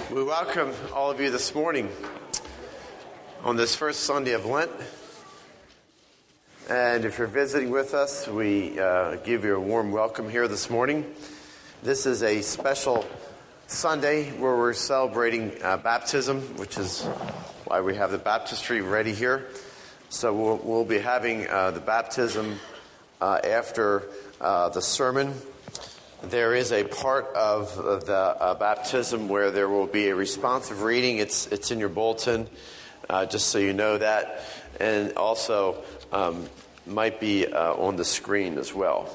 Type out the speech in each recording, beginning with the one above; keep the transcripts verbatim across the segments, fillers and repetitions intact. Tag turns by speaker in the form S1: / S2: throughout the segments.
S1: We welcome all of you this morning on this first Sunday of Lent. And if you're visiting with us, we uh, give you a warm welcome here this morning. This is a special Sunday where we're celebrating uh, baptism, which is why we have the baptistry ready here. So we'll, we'll be having uh, the baptism uh, after uh, the sermon. There is a part of the uh, baptism where there will be a responsive reading. It's it's in your bulletin, uh, just so you know that. And also um, might be uh, on the screen as well.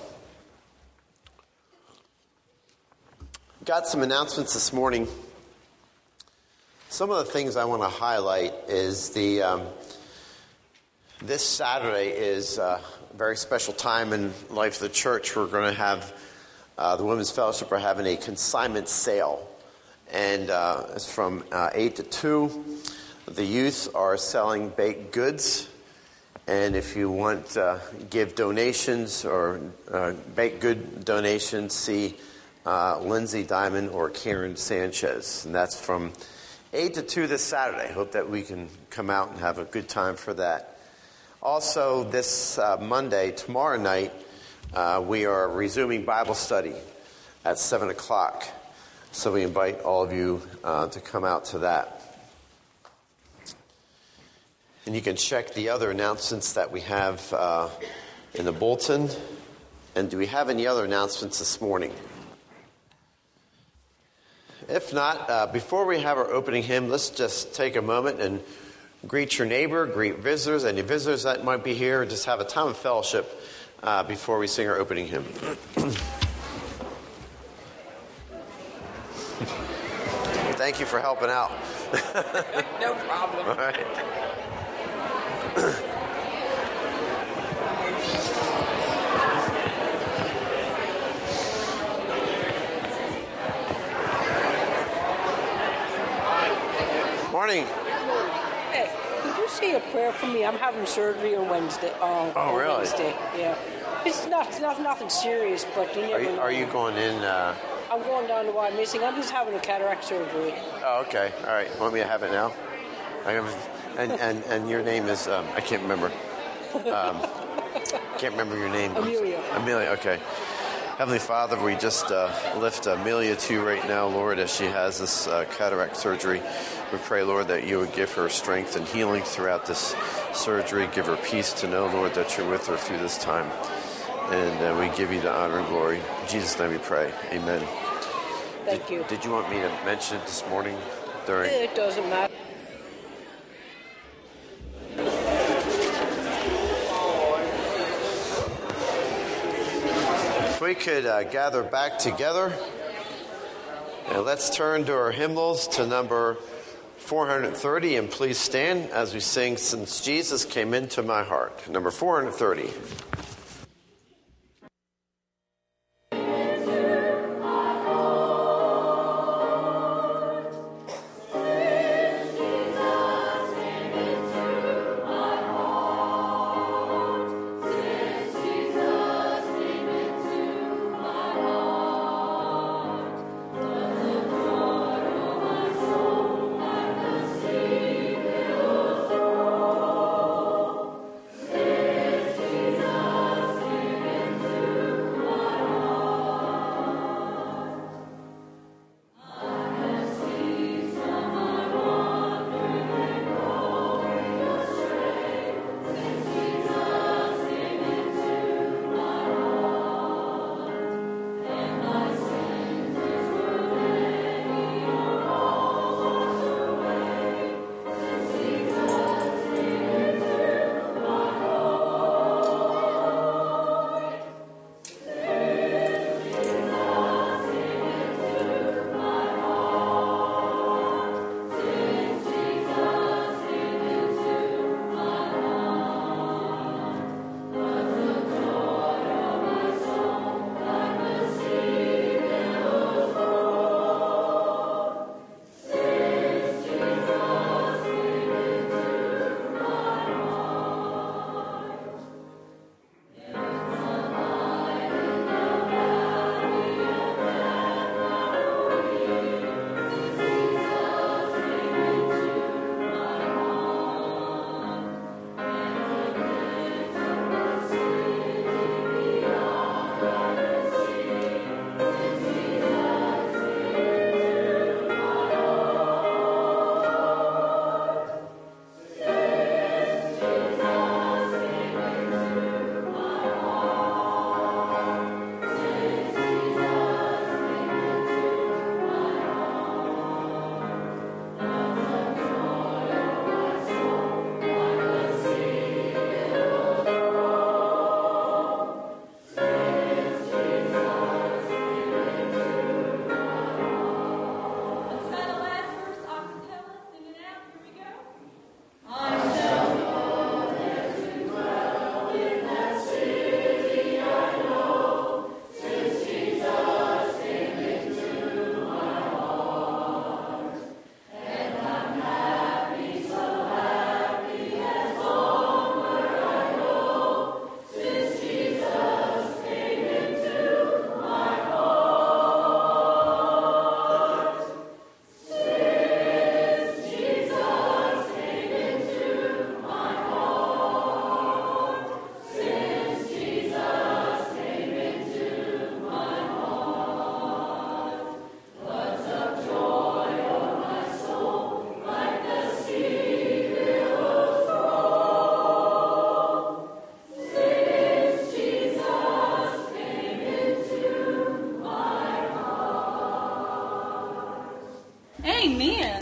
S1: Got some announcements this morning. Some of the things I want to highlight is the um, this Saturday is a very special time in the life of the church. We're going to have Uh, the Women's Fellowship are having a consignment sale, and uh, it's from uh, eight to two. The youth are selling baked goods, and if you want to uh, give donations or uh, baked good donations, see uh, Lindsay Diamond or Karen Sanchez, and that's from eight to two this Saturday. Hope that we can come out and have a good time for that. Also, this uh, Monday, tomorrow night, Uh, we are resuming Bible study at seven o'clock. So we invite all of you uh, to come out to that. And you can check the other announcements that we have uh, in the bulletin. And do we have any other announcements this morning? If not, uh, before we have our opening hymn, let's just take a moment and greet your neighbor, greet visitors, any visitors that might be here, and just have a time of fellowship Uh, before we sing our opening hymn. Thank you for helping out.
S2: No problem.
S1: All right. Morning.
S2: Hey, could you say a prayer for me? I'm having surgery on Wednesday. Uh,
S1: oh, really?
S2: Wednesday, yeah. It's not, it's not nothing serious, but you never
S1: Are you,
S2: know.
S1: are you going in? Uh...
S2: I'm going down to Wild Missing. I'm just having a cataract surgery.
S1: Oh, okay. All right. Want me to have it now? I have, and, and and your name is um, I can't remember. Um, can't remember your name.
S2: Amelia.
S1: Amelia. Okay. Heavenly Father, we just uh, lift Amelia to you right now, Lord, as she has this uh, cataract surgery. We pray, Lord, that you would give her strength and healing throughout this surgery. Give her peace to know, Lord, that you're with her through this time. And uh, we give you the honor and glory. In Jesus' name we pray. Amen.
S2: Thank
S1: did,
S2: you.
S1: Did you want me to mention it this morning? During?
S2: It doesn't matter.
S1: If we could uh, gather back together, and let's turn to our hymnals to number four hundred thirty, and please stand as we sing "Since Jesus Came Into My Heart," number four hundred thirty.
S3: Jesus Amen.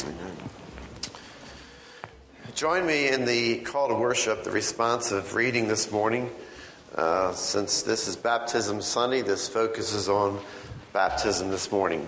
S1: Join me in the call to worship, the responsive reading this morning. Uh, since this is Baptism Sunday, this focuses on baptism this morning.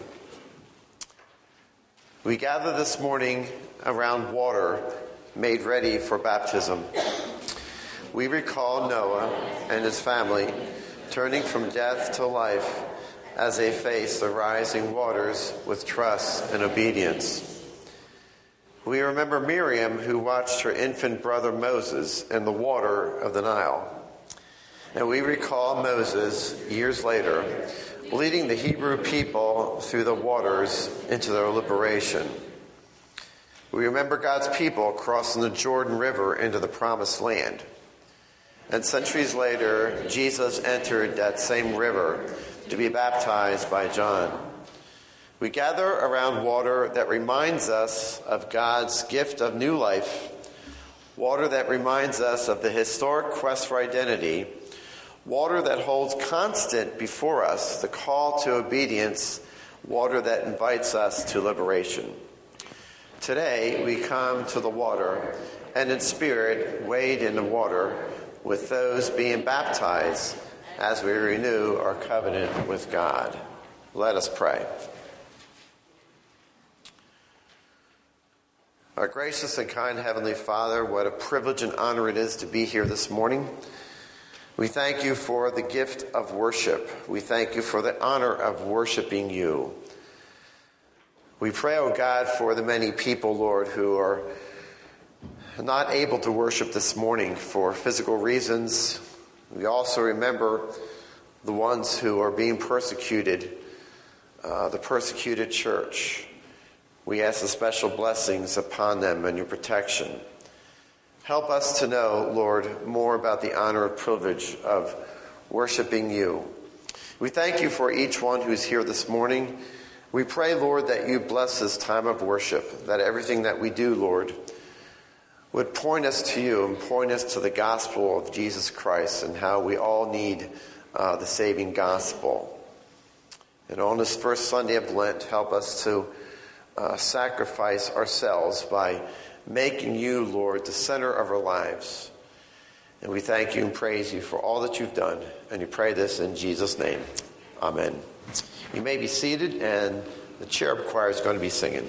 S1: We gather this morning around water made ready for baptism. We recall Noah and his family turning from death to life as they faced the rising waters with trust and obedience. We remember Miriam, who watched her infant brother Moses in the water of the Nile. And we recall Moses, years later, leading the Hebrew people through the waters into their liberation. We remember God's people crossing the Jordan River into the Promised Land. And centuries later, Jesus entered that same river to be baptized by John. We gather around water that reminds us of God's gift of new life, water that reminds us of the historic quest for identity, water that holds constant before us the call to obedience, water that invites us to liberation. Today, we come to the water and in spirit wade in the water with those being baptized as we renew our covenant with God. Let us pray. Our gracious and kind Heavenly Father, what a privilege and honor it is to be here this morning. We thank you for the gift of worship. We thank you for the honor of worshiping you. We pray, oh God, for the many people, Lord, who are not able to worship this morning for physical reasons. We also remember the ones who are being persecuted, uh, the persecuted church. We ask the special blessings upon them and your protection. Help us to know, Lord, more about the honor and privilege of worshiping you. We thank you for each one who's here this morning. We pray, Lord, that you bless this time of worship, that everything that we do, Lord, would point us to you and point us to the gospel of Jesus Christ and how we all need uh, the saving gospel. And on this first Sunday of Lent, help us to Uh, sacrifice ourselves by making you, Lord, the center of our lives. And we thank you and praise you for all that you've done. And we pray this in Jesus' name. Amen. You may be seated, and the cherub choir is going to be singing.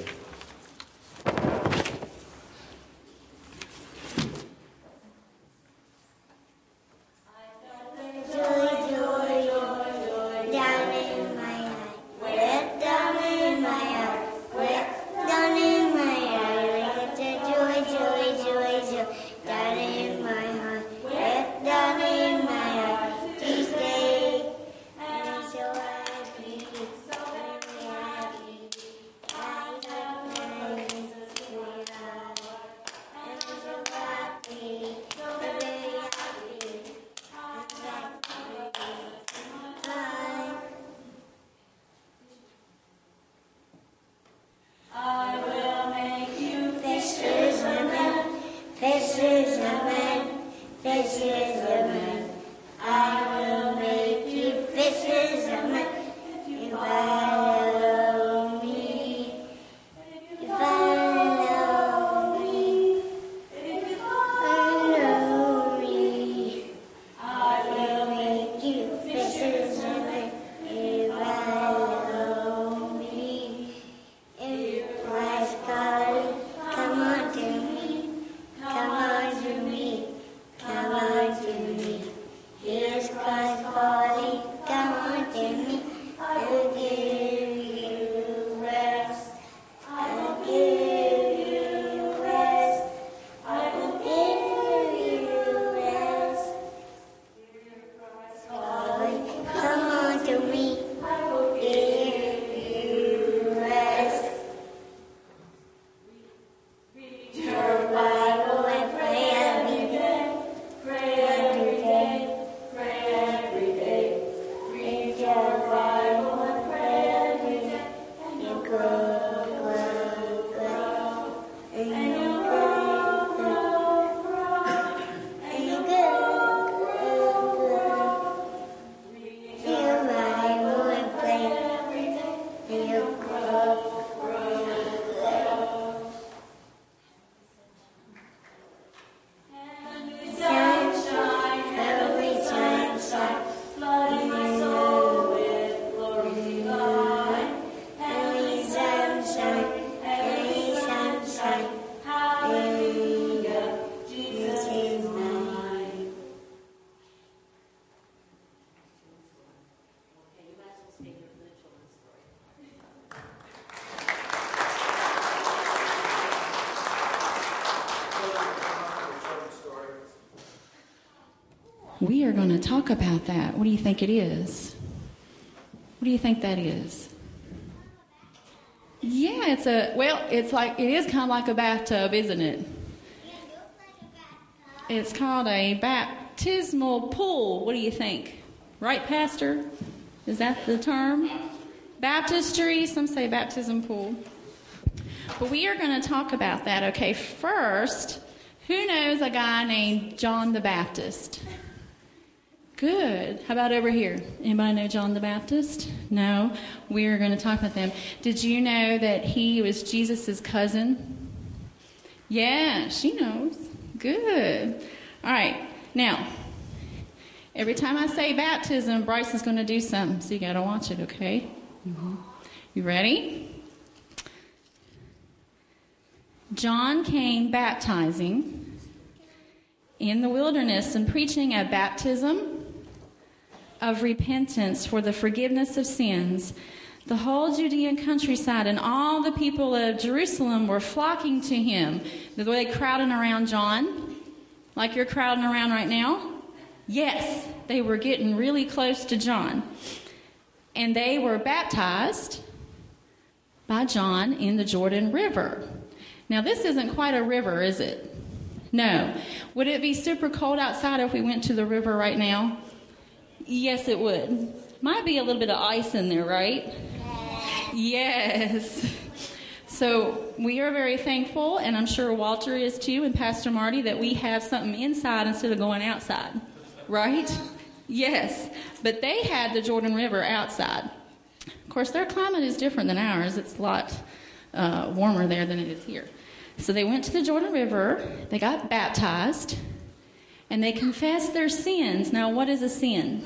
S3: we are going to talk about that. What do you think it is? What do you think that is? Yeah, it's a, well, it's like, it is kind of like a bathtub, isn't it? It's called a baptismal pool. What do you think? Right, Pastor? Is that the term? Baptistry, some say baptism pool. But we are going to talk about that. Okay, first, who knows a guy named John the Baptist? Good. How about over here? Anybody know John the Baptist? No? We're going to talk about them. Did you know that he was Jesus' cousin? Yeah, she knows. Good. All right. Now, every time I say baptism, Bryce is going to do something, so you got to watch it, okay? Mm-hmm. You ready? John came baptizing in the wilderness and preaching a baptism of repentance for the forgiveness of sins. The whole Judean countryside and all the people of Jerusalem were flocking to him. Were they crowding around John? Like you're crowding around right now? Yes, they were getting really close to John. And they were baptized by John in the Jordan River. Now, this isn't quite a river, is it? No. Would it be super cold outside if we went to the river right now? Yes, it would. Might be a little bit of ice in there, right? Yes. So we are very thankful, and I'm sure Walter is too, and Pastor Marty, that we have something inside instead of going outside. Right? Yes. But they had the Jordan River outside. Of course, their climate is different than ours. It's a lot uh, warmer there than it is here. So they went to the Jordan River, they got baptized, and they confessed their sins. Now, what is a sin?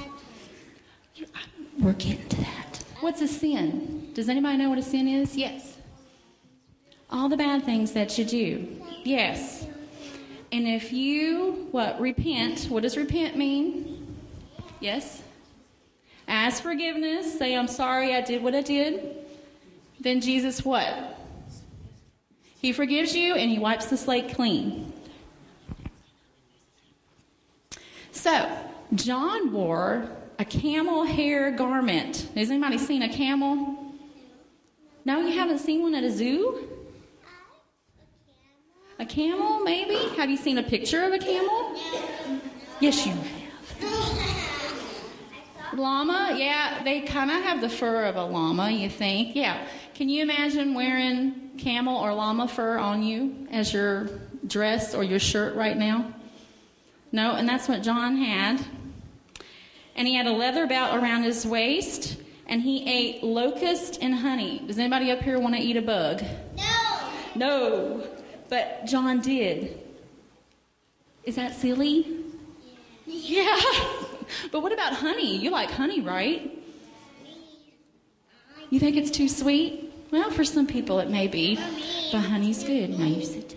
S3: We're getting to that. What's a sin? Does anybody know what a sin is? Yes. All the bad things that you do. Yes. And if you, what, repent, what does repent mean? Yes. Ask forgiveness. Say, I'm sorry I did what I did. Then Jesus what? He forgives you and he wipes the slate clean. So, John wore a camel hair garment. Has anybody seen a camel? No, you haven't seen one at a zoo? A camel, maybe? Have you seen a picture of a camel? Yes, you have. Llama, yeah, they kind of have the fur of a llama, you think. Yeah. Can you imagine wearing camel or llama fur on you as your dress or your shirt right now? No, and that's what John had. And he had a leather belt around his waist, and he ate locust and honey. Does anybody up here want to eat a bug?
S4: No.
S3: No, but John did. Is that silly? Yeah. Yeah. But what about honey? You like honey, right? You think it's too sweet? Well, for some people it may be, but honey's good. Now you sit.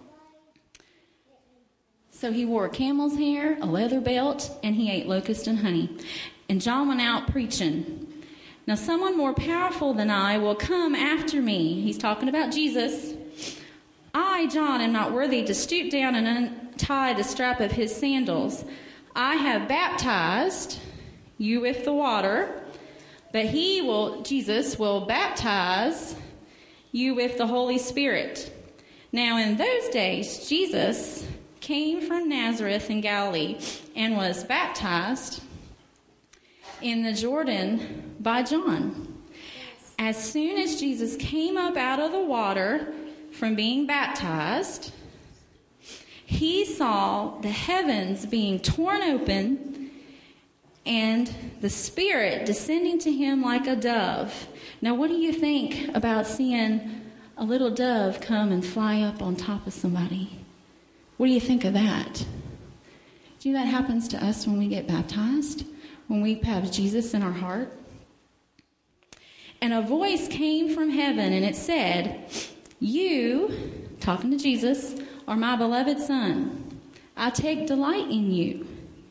S3: So he wore camel's hair, a leather belt, and he ate locust and honey. And John went out preaching. Now someone more powerful than I will come after me. He's talking about Jesus. I, John, am not worthy to stoop down and untie the strap of his sandals. I have baptized you with the water, but he will, Jesus will baptize you with the Holy Spirit. Now in those days, Jesus came from Nazareth in Galilee and was baptized in the Jordan by John. As soon as Jesus came up out of the water from being baptized, he saw the heavens being torn open and the Spirit descending to him like a dove. Now, what do you think about seeing a little dove come and fly up on top of somebody? What do you think of that? Do you know that happens to us when we get baptized? When we have Jesus in our heart? And a voice came from heaven and it said, "You," talking to Jesus, "are my beloved Son. I take delight in you."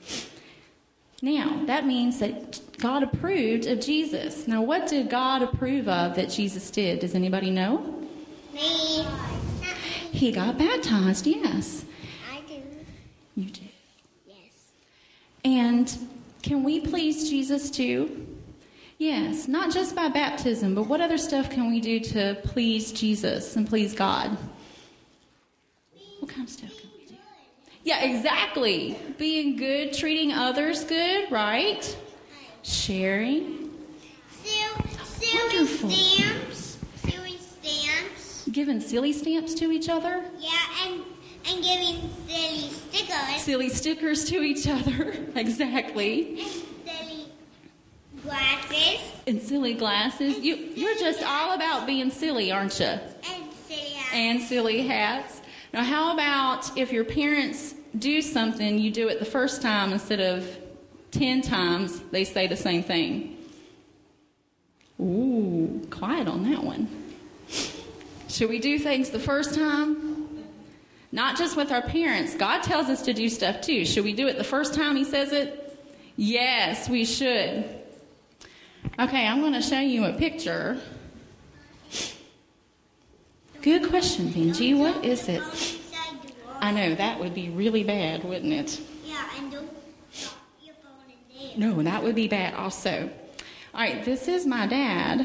S3: Now, that means that God approved of Jesus. Now, what did God approve of that Jesus did? Does anybody know?
S4: Me.
S3: He got baptized, yes.
S4: I do.
S3: You do.
S4: Yes.
S3: And can we please Jesus too? Yes, not just by baptism, but what other stuff can we do to please Jesus and please God? What kind of stuff can we do? Yeah, exactly. Being good, treating others good, right? Sharing. Wonderful.
S4: Stamps. Silly stamps.
S3: Giving silly stamps to each other?
S4: Yeah, and and giving silly stickers.
S3: Silly stickers to each other. Exactly.
S4: And silly glasses.
S3: And silly glasses. You, you're just all about being silly, aren't you?
S4: And silly hats.
S3: And silly hats. Now, how about if your parents do something, you do it the first time instead of ten times, they say the same thing? Ooh, quiet on that one. Should we do things the first time? Not just with our parents. God tells us to do stuff too. Should we do it the first time he says it? Yes, we should. Okay, I'm going to show you a picture. Good question, Benji. What is it? I know, that would be really bad, wouldn't it?
S4: Yeah, and don't drop your phone in there.
S3: No, that would be bad also. All right, this is my dad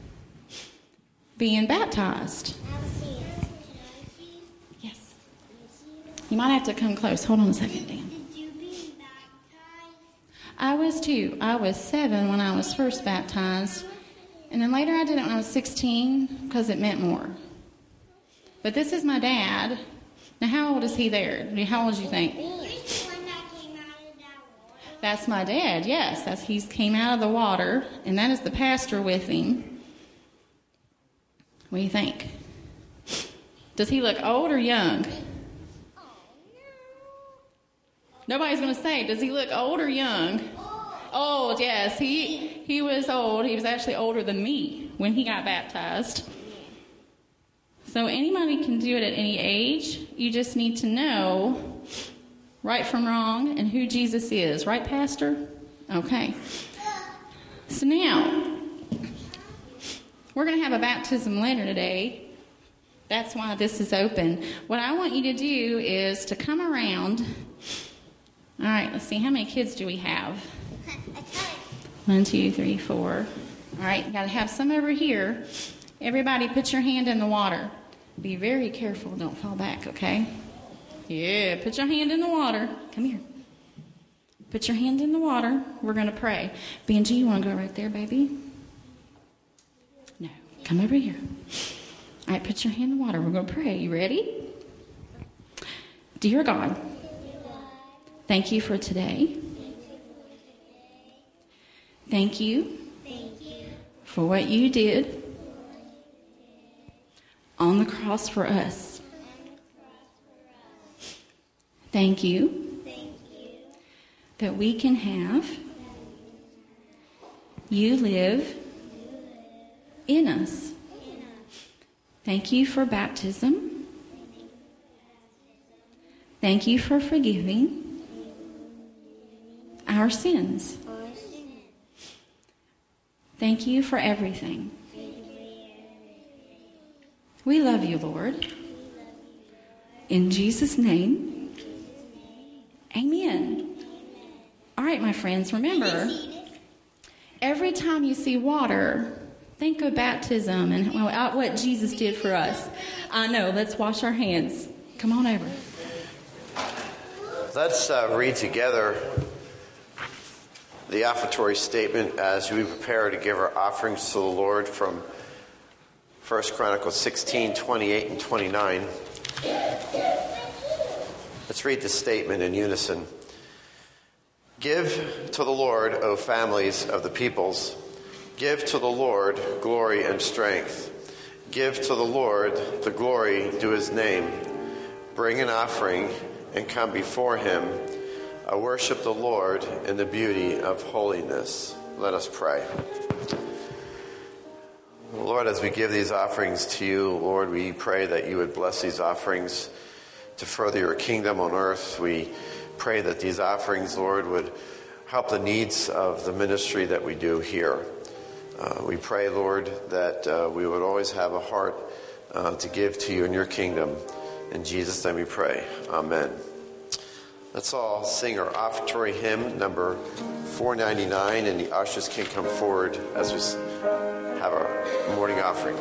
S3: being baptized.
S4: I will see it. Can I see?
S3: Yes. You might have to come close. Hold on a second, Dan.
S4: Did you be baptized?
S3: I was too. I was seven when I was first baptized. And then later I did it when I was sixteen because it meant more. But this is my dad. Now, how old is he there? How old do you think?
S4: You're the one that came out of that water.
S3: That's my dad, yes. That's he came out of the water, and that is the pastor with him. What do you think? Does he look old or young?
S4: Oh,
S3: Nobody's going to say, does he look old or young? Old, yes. He he was old. He was actually older than me when he got baptized. So anybody can do it at any age. You just need to know right from wrong and who Jesus is. Right, Pastor? Okay. So now, we're going to have a baptism later today. That's why this is open. What I want you to do is to come around. All right, let's see. How many kids do we have? One, two, three, four. All right, you got to have some over here. Everybody put your hand in the water. Be very careful. Don't fall back, okay? Yeah, put your hand in the water. Come here. Put your hand in the water. We're going to pray. Benji, you want to go right there, baby? No. Come over here. All right, put your hand in the water. We're going to pray. You ready? Dear God, thank you for today. Thank you for what you did on the cross for us. Thank you that we can have you live in us. Thank you for baptism. Thank you for forgiving our sins. Thank you for everything. We love you, Lord. In Jesus' name, amen. All right, my friends, remember, every time you see water, think of baptism and what Jesus did for us. I know, let's wash our hands. Come on over.
S1: Let's uh, read together the offertory statement as we prepare to give our offerings to the Lord from First Chronicles sixteen, twenty-eight, and twenty-nine. Let's read the statement in unison. Give to the Lord, O families of the peoples. Give to the Lord glory and strength. Give to the Lord the glory due his name. Bring an offering and come before him. I worship the Lord in the beauty of holiness. Let us pray. Lord, as we give these offerings to you, Lord, we pray that you would bless these offerings to further your kingdom on earth. We pray that these offerings, Lord, would help the needs of the ministry that we do here. Uh, we pray, Lord, that uh, we would always have a heart uh, to give to you in your kingdom. In Jesus' name we pray. Amen. Let's all sing our offertory hymn, number four ninety-nine, and the ushers can come forward as we have our morning offering.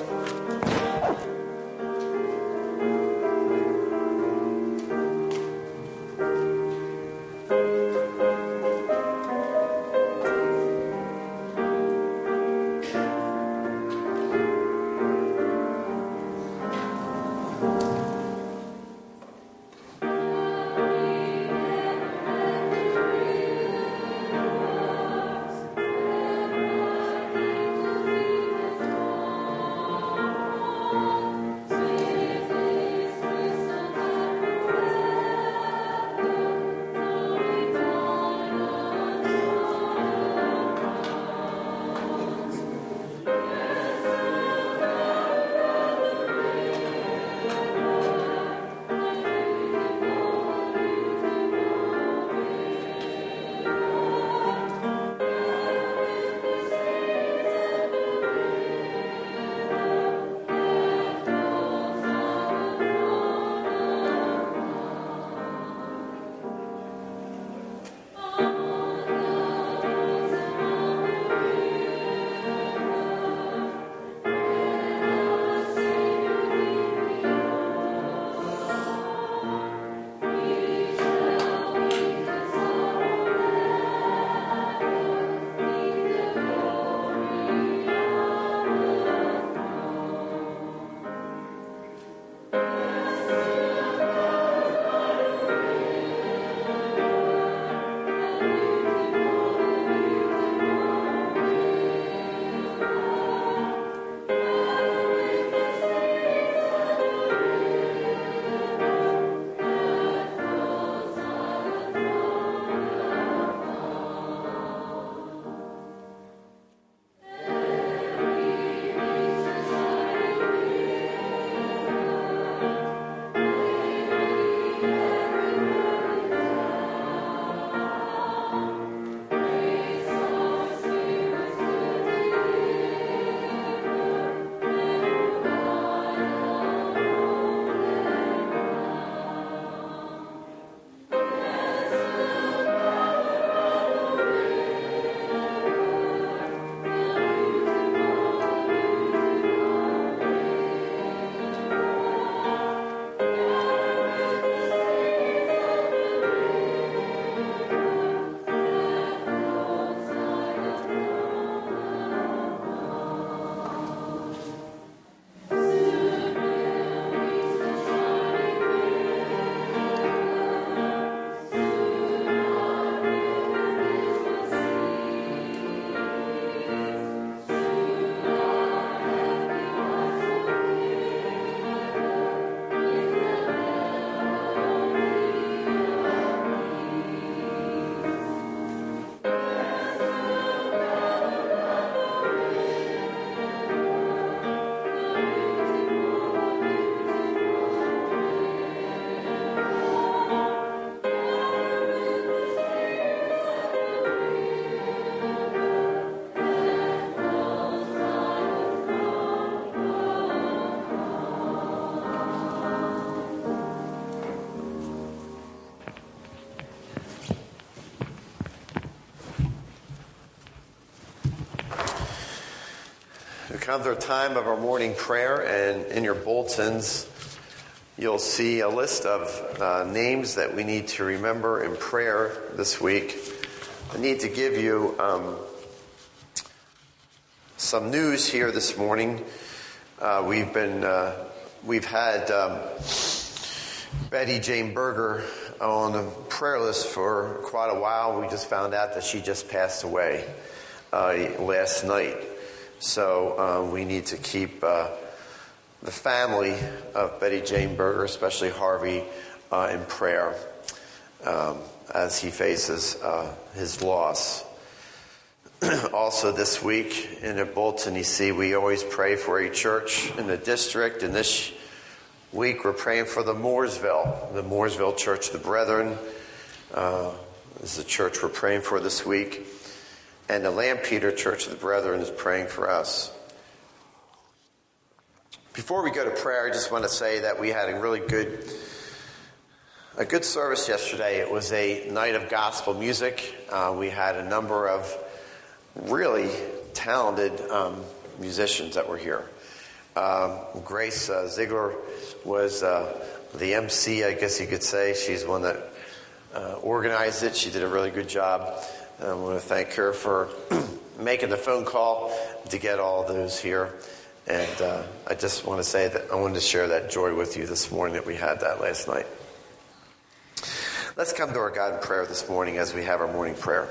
S1: Come to the time of our morning prayer, and in your bulletins you'll see a list of uh, names that we need to remember in prayer this week. I need to give you um, some news here this morning. Uh, we've been uh, we've had um, Betty Jane Berger on the prayer list for quite a while. We just found out that she just passed away uh, last night. So uh, we need to keep uh, the family of Betty Jane Berger, especially Harvey, uh, in prayer um, as he faces uh, his loss. Also this week in the bulletin you see we always pray for a church in the district, and this week we're praying for the Mooresville, the Mooresville Church of the Brethren. Uh, this is the church we're praying for this week. And the Lampeter Church of the Brethren is praying for us. Before we go to prayer, I just want to say that we had a really good a good service yesterday. It was a night of gospel music. Uh, we had a number of really talented um, musicians that were here. Um, Grace uh, Ziegler was uh, the M C, I guess you could say. She's one that uh, organized it. She did a really good job. I want to thank her for making the phone call to get all those here. And uh, I just want to say that I wanted to share that joy with you this morning that we had that last night. Let's come to our God in prayer this morning as we have our morning prayer.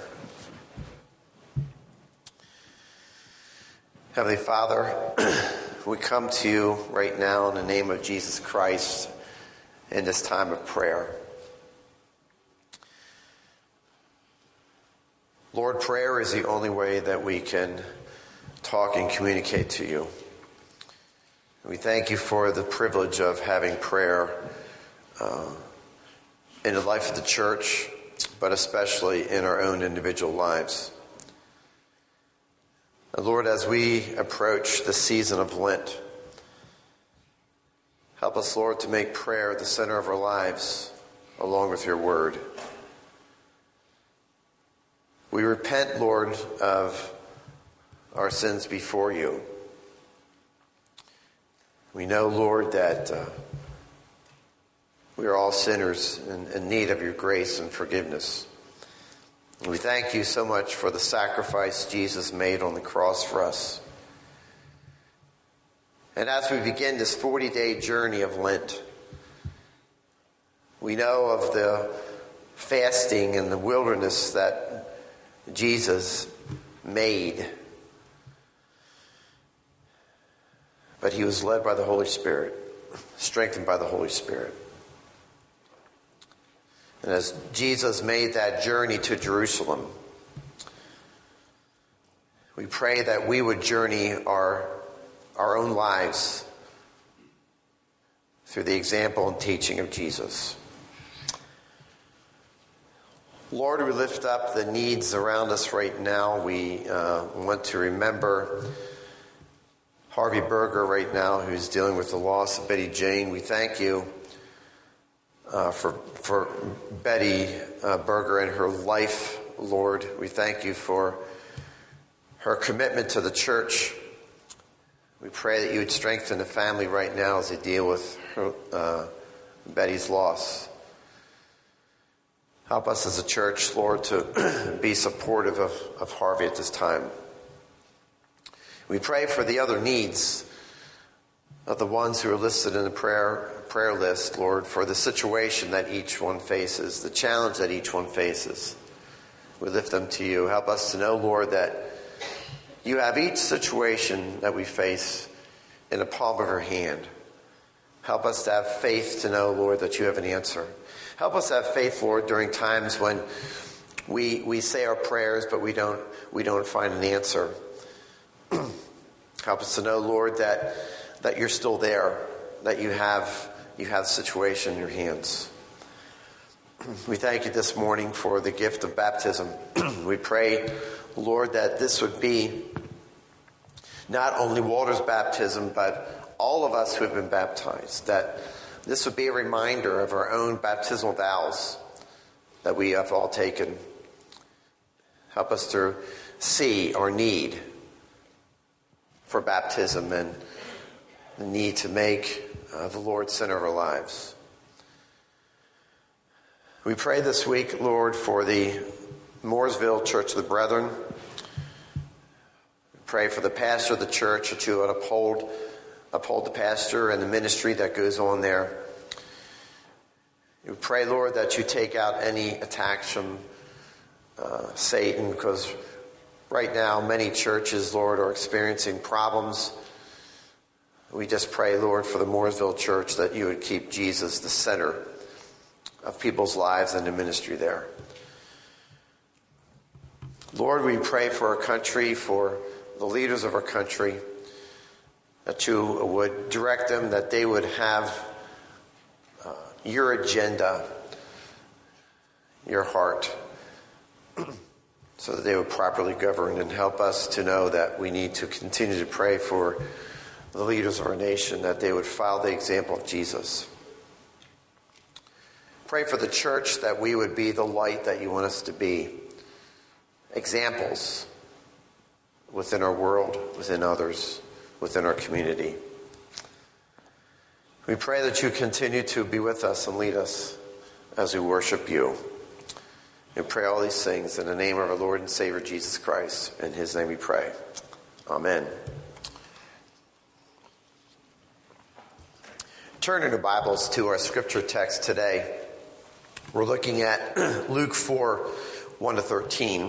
S1: Heavenly Father, we come to you right now in the name of Jesus Christ in this time of prayer. Lord, prayer is the only way that we can talk and communicate to you. We thank you for the privilege of having prayer uh, in the life of the church, but especially in our own individual lives. And Lord, as we approach the season of Lent, help us, Lord, to make prayer the center of our lives along with your word. We repent, Lord, of our sins before you. We know, Lord, that uh, we are all sinners in, in need of your grace and forgiveness. And we thank you so much for the sacrifice Jesus made on the cross for us. And as we begin this forty-day journey of Lent, we know of the fasting in the wilderness that Jesus made. But he was led by the Holy Spirit, strengthened by the Holy Spirit. And as Jesus made that journey to Jerusalem, we pray that we would journey our, our own lives through the example and teaching of Jesus. Lord, we lift up the needs around us right now. We uh, want to remember Harvey Berger right now, who's dealing with the loss of Betty Jane. We thank you uh, for for Betty uh, Berger and her life, Lord. We thank you for her commitment to the church. We pray that you would strengthen the family right now as they deal with her, uh, Betty's loss. Help us as a church, Lord, to be supportive of, of Harvey at this time. We pray for the other needs of the ones who are listed in the prayer prayer list, Lord, for the situation that each one faces, the challenge that each one faces. We lift them to you. Help us to know, Lord, that you have each situation that we face in the palm of your hand. Help us to have faith to know, Lord, that you have an answer. Help us have faith, Lord, during times when we we say our prayers, but we don't we don't find an answer. Help us to know, Lord, that that you're still there, that you have you have the situation in your hands. We thank you this morning for the gift of baptism. We pray, Lord, that this would be not only Walter's baptism, but all of us who have been baptized, that this would be a reminder of our own baptismal vows that we have all taken. Help us to see our need for baptism and the need to make uh, the Lord center of our lives. We pray this week, Lord, for the Mooresville Church of the Brethren. We pray for the pastor of the church that you would uphold, uphold the pastor and the ministry that goes on there. We pray, Lord, that you take out any attacks from uh, Satan, because right now many churches, Lord, are experiencing problems. We just pray, Lord, for the Mooresville Church that you would keep Jesus the center of people's lives and the ministry there. Lord, we pray for our country, for the leaders of our country, that you would direct them, that they would have uh, your agenda, your heart, so that they would properly govern, and help us to know that we need to continue to pray for the leaders of our nation, that they would follow the example of Jesus. Pray for the church that we would be the light that you want us to be. Examples within our world, within others, within our community. We pray that you continue to be with us and lead us as we worship you. And pray all these things in the name of our Lord and Savior Jesus Christ. In his name we pray. Amen. Turn in your Bibles to our scripture text today. We're looking at Luke four, one to thirteen.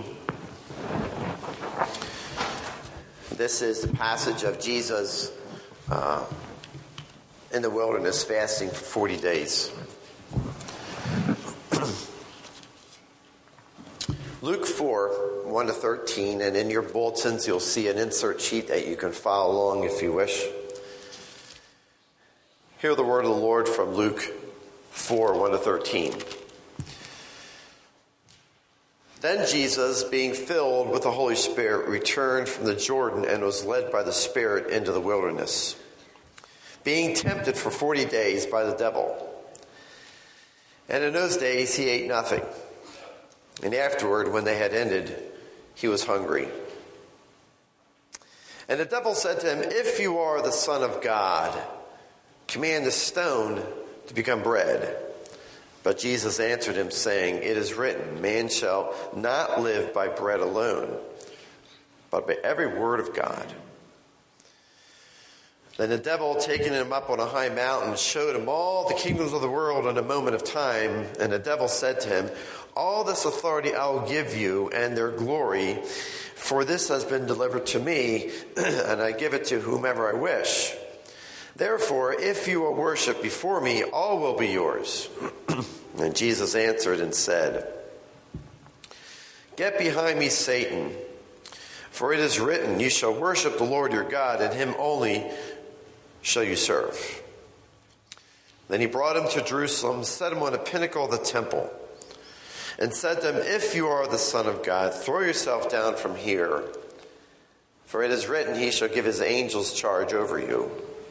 S1: This is the passage of Jesus uh, in the wilderness fasting for forty days. Luke four, one to thirteen, and in your bulletins you'll see an insert sheet that you can follow along if you wish. Hear the word of the Lord from Luke four, one to thirteen. Then Jesus, being filled with the Holy Spirit, returned from the Jordan and was led by the Spirit into the wilderness, being tempted for forty days by the devil. And in those days he ate nothing. And afterward, when they had ended, he was hungry. And the devil said to him, "If you are the Son of God, command the stone to become bread." But Jesus answered him, saying, "It is written, man shall not live by bread alone, but by every word of God." Then the devil, taking him up on a high mountain, showed him all the kingdoms of the world in a moment of time. And the devil said to him, "All this authority I will give you, and their glory, for this has been delivered to me, and I give it to whomever I wish. Therefore, if you will worship before me, all will be yours." And Jesus answered and said, "Get behind me, Satan, for it is written, you shall worship the Lord your God, and him only shall you serve." Then he brought him to Jerusalem, set him on a pinnacle of the temple, and said to him, "If you are the Son of God, throw yourself down from here, for it is written, he shall give his angels charge over you.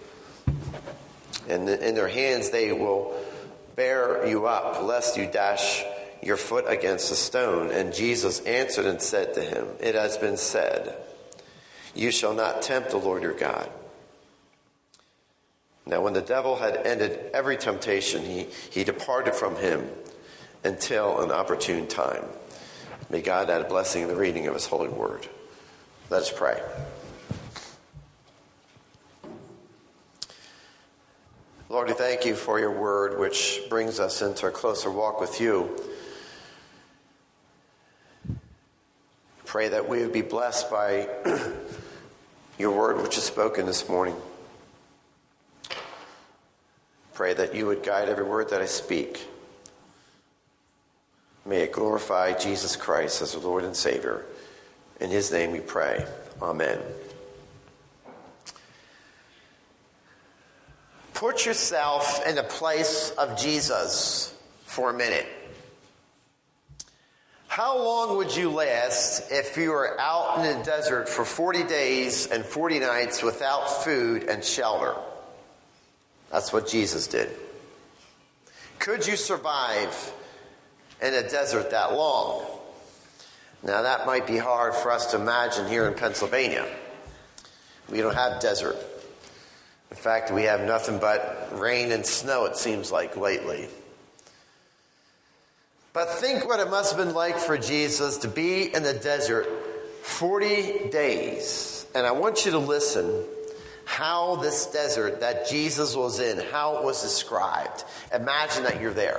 S1: And in their hands they will bear you up, lest you dash your foot against a stone." And Jesus answered and said to him, "It has been said, you shall not tempt the Lord your God." Now when the devil had ended every temptation, he, he departed from him until an opportune time. May God add a blessing in the reading of his holy word. Let us pray. Lord, we thank you for your word, which brings us into a closer walk with you. Pray that we would be blessed by your word, which is spoken this morning. Pray that you would guide every word that I speak. May it glorify Jesus Christ as the Lord and Savior. In his name we pray. Amen. Put yourself in the place of Jesus for a minute. How long would you last if you were out in the desert for forty days and forty nights without food and shelter? That's what Jesus did. Could you survive in a desert that long? Now that might be hard for us to imagine here in Pennsylvania. We don't have desert. In fact, we have nothing but rain and snow, it seems like, lately. But think what it must have been like for Jesus to be in the desert forty days. And I want you to listen how this desert that Jesus was in, how it was described. Imagine that you're there.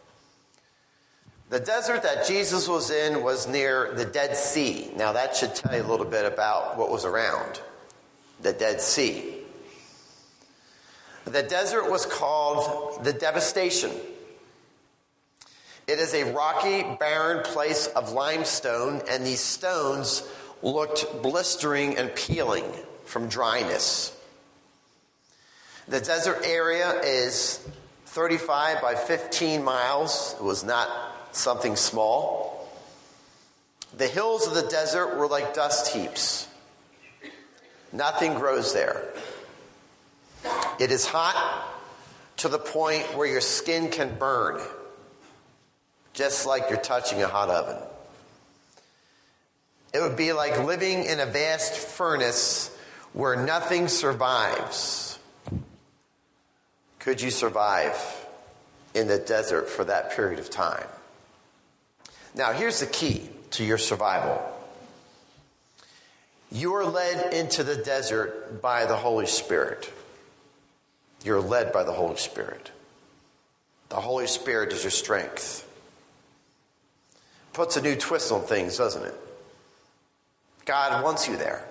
S1: The desert that Jesus was in was near the Dead Sea. Now that should tell you a little bit about what was around the Dead Sea. The desert was called the Devastation. It is a rocky, barren place of limestone, and these stones looked blistering and peeling from dryness. The desert area is thirty-five by fifteen miles. It was not something small. The hills of the desert were like dust heaps. Nothing grows there. It is hot to the point where your skin can burn. just like you're touching a hot oven. It would be like living in a vast furnace where nothing survives. Could you survive in the desert for that period of time? Now, here's the key to your survival. You are led into the desert by the Holy Spirit. You're led by the Holy Spirit. The Holy Spirit is your strength. Puts a new twist on things, doesn't it? God wants you there.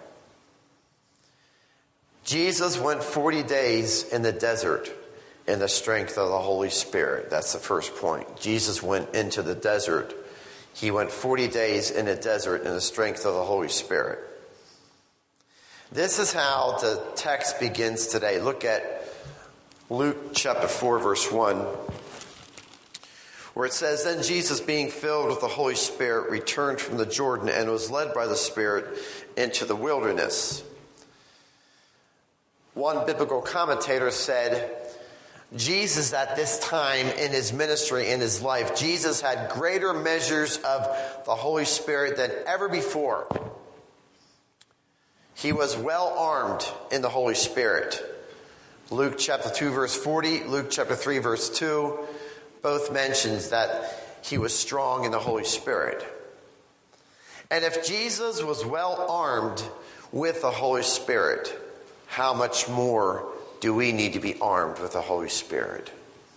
S1: Jesus went forty days in the desert in the strength of the Holy Spirit. That's the first point. Jesus went into the desert. He went forty days in the desert in the strength of the Holy Spirit. This is how the text begins today. Look at Luke chapter four, verse one, where it says, "Then Jesus, being filled with the Holy Spirit, returned from the Jordan and was led by the Spirit into the wilderness." One biblical commentator said, Jesus at this time in his ministry, in his life, Jesus had greater measures of the Holy Spirit than ever before. He was well armed in the Holy Spirit. Luke chapter two, verse forty, Luke chapter three, verse two, both mentions that he was strong in the Holy Spirit. And if Jesus was well armed with the Holy Spirit, how much more do we need to be armed with the Holy Spirit?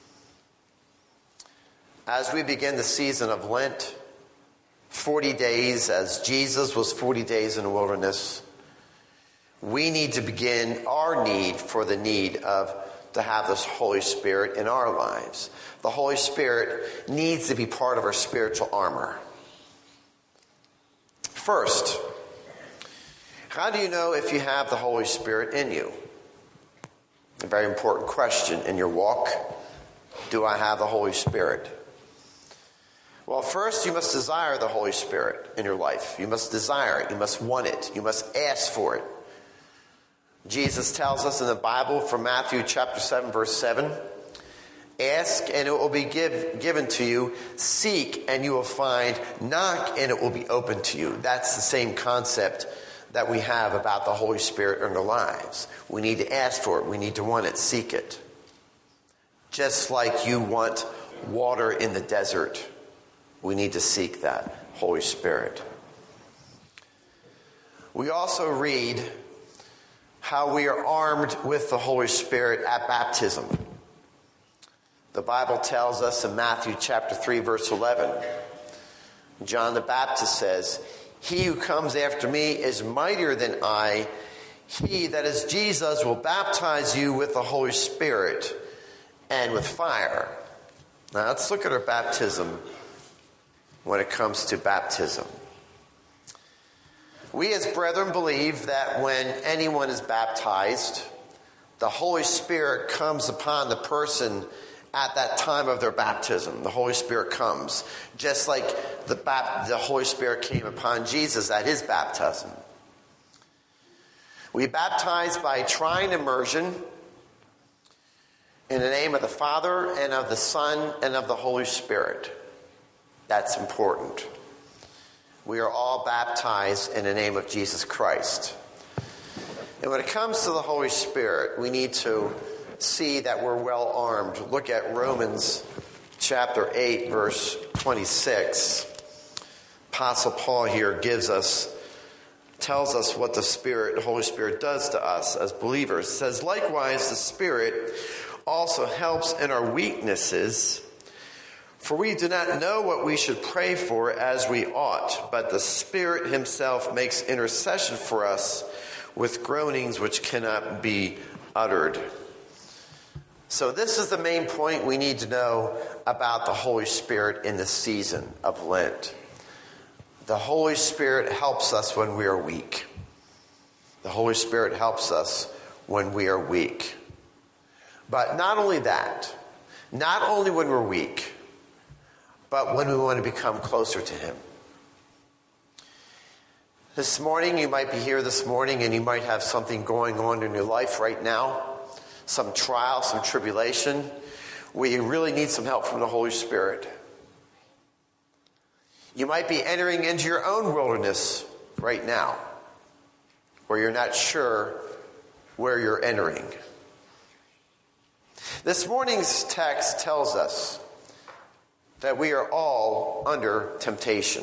S1: As we begin the season of Lent, forty days, as Jesus was forty days in the wilderness, we need to begin our need for the need of to have this Holy Spirit in our lives. The Holy Spirit needs to be part of our spiritual armor. First, how do you know if you have the Holy Spirit in you? A very important question in your walk. Do I have the Holy Spirit? Well, first you must desire the Holy Spirit in your life. You must desire it. You must want it. You must ask for it. Jesus tells us in the Bible from Matthew chapter seven, verse seven, "Ask and it will be give, given to you. Seek and you will find. Knock and it will be open to you." That's the same concept that we have about the Holy Spirit in our lives. We need to ask for it. We need to want it, seek it. Just like you want water in the desert, we need to seek that Holy Spirit. We also read how we are armed with the Holy Spirit at baptism. The Bible tells us in Matthew chapter three, verse eleven, John the Baptist says, "He who comes after me is mightier than I. He, that is Jesus, will baptize you with the Holy Spirit and with fire." Now let's look at our baptism when it comes to baptism. We as brethren believe that when anyone is baptized, the Holy Spirit comes upon the person at that time of their baptism. The Holy Spirit comes, just like the, bap- the Holy Spirit came upon Jesus at his baptism. We baptize by trine immersion in the name of the Father and of the Son and of the Holy Spirit. That's important. We are all baptized in the name of Jesus Christ. And when it comes to the Holy Spirit, we need to see that we're well armed. Look at Romans chapter eight, verse twenty-six. Apostle Paul here gives us, tells us what the Spirit, the Holy Spirit does to us as believers. It says, "Likewise, the Spirit also helps in our weaknesses. For we do not know what we should pray for as we ought, but the Spirit himself makes intercession for us with groanings which cannot be uttered." So this is the main point we need to know about the Holy Spirit in the season of Lent. The Holy Spirit helps us when we are weak. The Holy Spirit helps us when we are weak. But not only that, not only when we're weak, but when we want to become closer to him. This morning, you might be here this morning and you might have something going on in your life right now, some trial, some tribulation, where you really need some help from the Holy Spirit. You might be entering into your own wilderness right now, where you're not sure where you're entering. This morning's text tells us that we are all under temptation.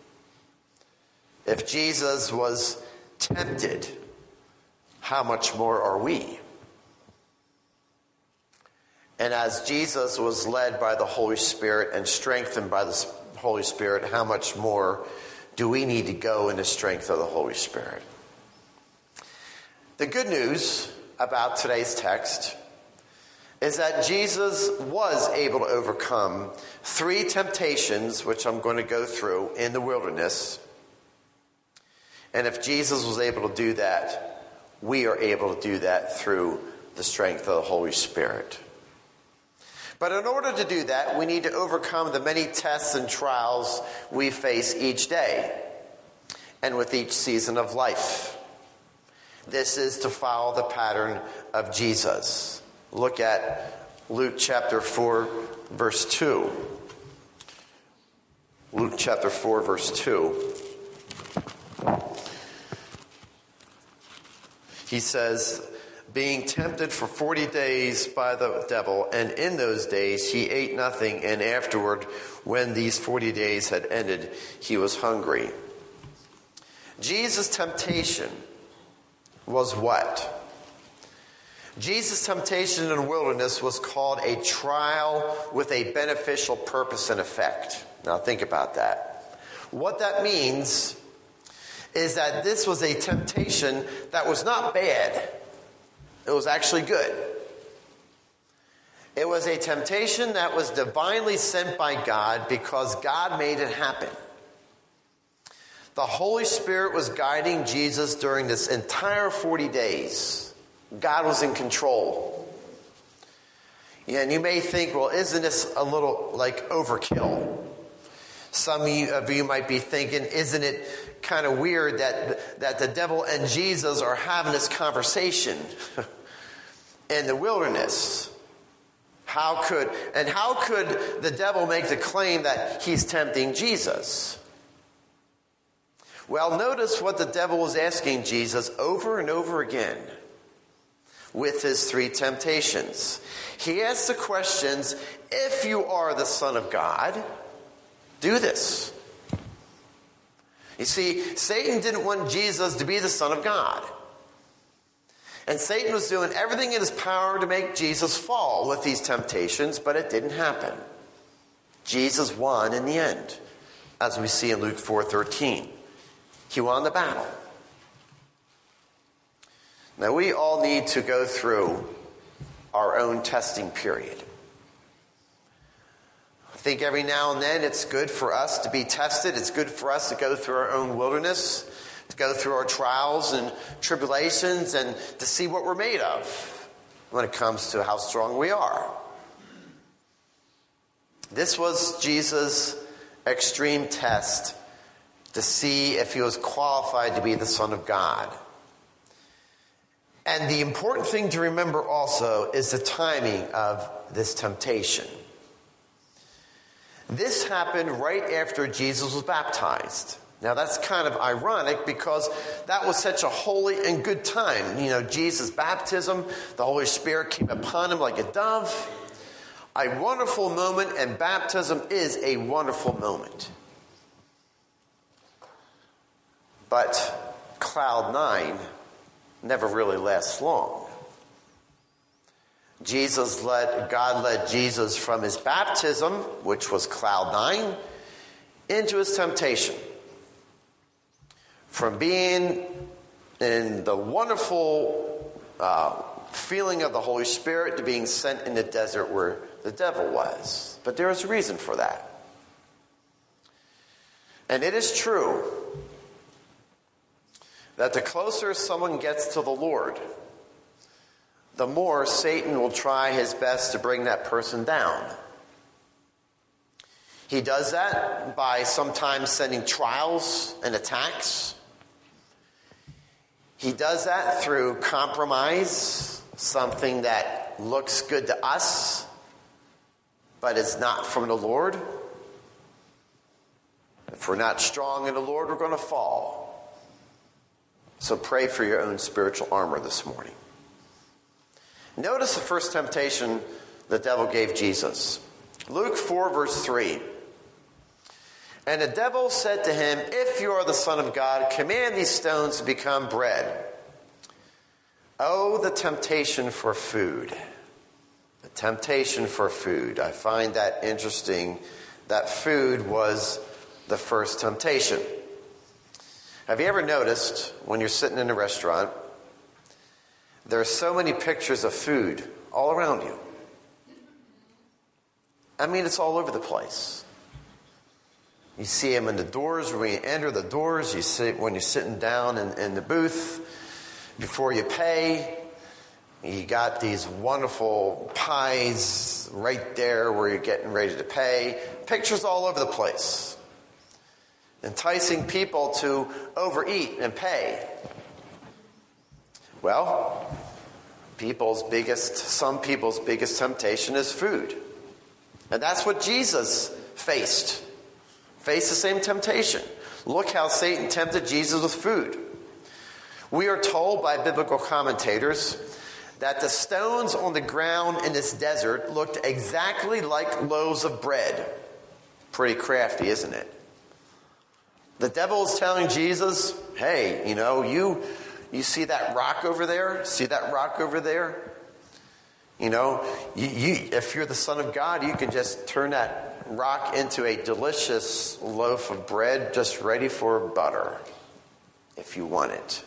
S1: If Jesus was tempted, how much more are we? And as Jesus was led by the Holy Spirit and strengthened by the Holy Spirit, how much more do we need to go in the strength of the Holy Spirit? The good news about today's text is that Jesus was able to overcome three temptations, which I'm going to go through in the wilderness. And if Jesus was able to do that, we are able to do that through the strength of the Holy Spirit. But in order to do that, we need to overcome the many tests and trials we face each day and with each season of life. This is to follow the pattern of Jesus. Look at Luke chapter four, verse two. Luke chapter four, verse two. He says, being tempted for forty days by the devil, and in those days he ate nothing, and afterward, when these forty days had ended, he was hungry. Jesus' temptation was what? Jesus' temptation in the wilderness was called a trial with a beneficial purpose and effect. Now think about that. What that means is that this was a temptation that was not bad. It was actually good. It was a temptation that was divinely sent by God because God made it happen. The Holy Spirit was guiding Jesus during this entire forty days. God was in control. Yeah, and you may think, well, isn't this a little like overkill? Some of you, of you might be thinking, isn't it kind of weird that, that the devil and Jesus are having this conversation in the wilderness? How could, and how could the devil make the claim that he's tempting Jesus? Well, notice what the devil was asking Jesus over and over again with his three temptations. He asked the questions, if you are the Son of God, do this. You see, Satan didn't want Jesus to be the Son of God. And Satan was doing everything in his power to make Jesus fall with these temptations, but it didn't happen. Jesus won in the end, as we see in Luke four thirteen. He won the battle. Now, we all need to go through our own testing period. I think every now and then it's good for us to be tested. It's good for us to go through our own wilderness, to go through our trials and tribulations, and to see what we're made of when it comes to how strong we are. This was Jesus' extreme test to see if he was qualified to be the Son of God. And the important thing to remember also is the timing of this temptation. This happened right after Jesus was baptized. Now that's kind of ironic because that was such a holy and good time. You know, Jesus' baptism, the Holy Spirit came upon him like a dove. A wonderful moment, and baptism is a wonderful moment. But cloud nine never really lasts long. Jesus led, God led Jesus from his baptism, which was cloud nine, into his temptation. From being in the wonderful uh, feeling of the Holy Spirit to being sent in the desert where the devil was. But there is a reason for that. And it is true that the closer someone gets to the Lord, the more Satan will try his best to bring that person down. He does that by sometimes sending trials and attacks. He does that through compromise, something that looks good to us, but is not from the Lord. If we're not strong in the Lord, we're going to fall. So pray for your own spiritual armor this morning. Notice the first temptation the devil gave Jesus. Luke four, verse three. And the devil said to him, if you are the Son of God, command these stones to become bread. Oh, the temptation for food. The temptation for food. I find that interesting that food was the first temptation. Have you ever noticed when you're sitting in a restaurant, there are so many pictures of food all around you? I mean, it's all over the place. You see them in the doors when you enter the doors. You see it when you're sitting down in, in the booth. Before you pay, you got these wonderful pies right there where you're getting ready to pay. Pictures all over the place. Enticing people to overeat and pay. Well, people's biggest, some people's biggest temptation is food. And that's what Jesus faced. Faced the same temptation. Look how Satan tempted Jesus with food. We are told by biblical commentators that the stones on the ground in this desert looked exactly like loaves of bread. Pretty crafty, isn't it? The devil is telling Jesus, hey, you know, you you see that rock over there? See that rock over there? You know, you, you, if you're the Son of God, you can just turn that rock into a delicious loaf of bread just ready for butter, if you want it.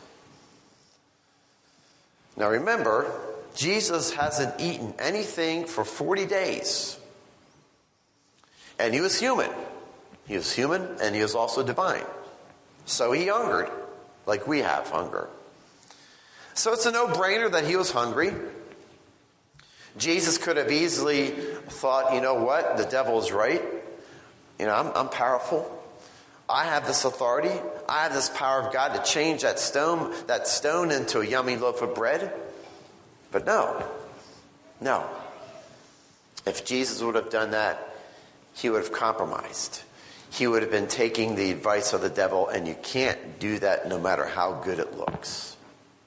S1: Now remember, Jesus hasn't eaten anything for forty days. And he was human. He was human and he was also divine. So he hungered, like we have hunger. So it's a no-brainer that he was hungry. Jesus could have easily thought, you know what, the devil is right. You know, I'm, I'm powerful. I have this authority. I have this power of God to change that stone, that stone into a yummy loaf of bread. But no, no. If Jesus would have done that, he would have compromised. He would have been taking the advice of the devil, and you can't do that no matter how good it looks.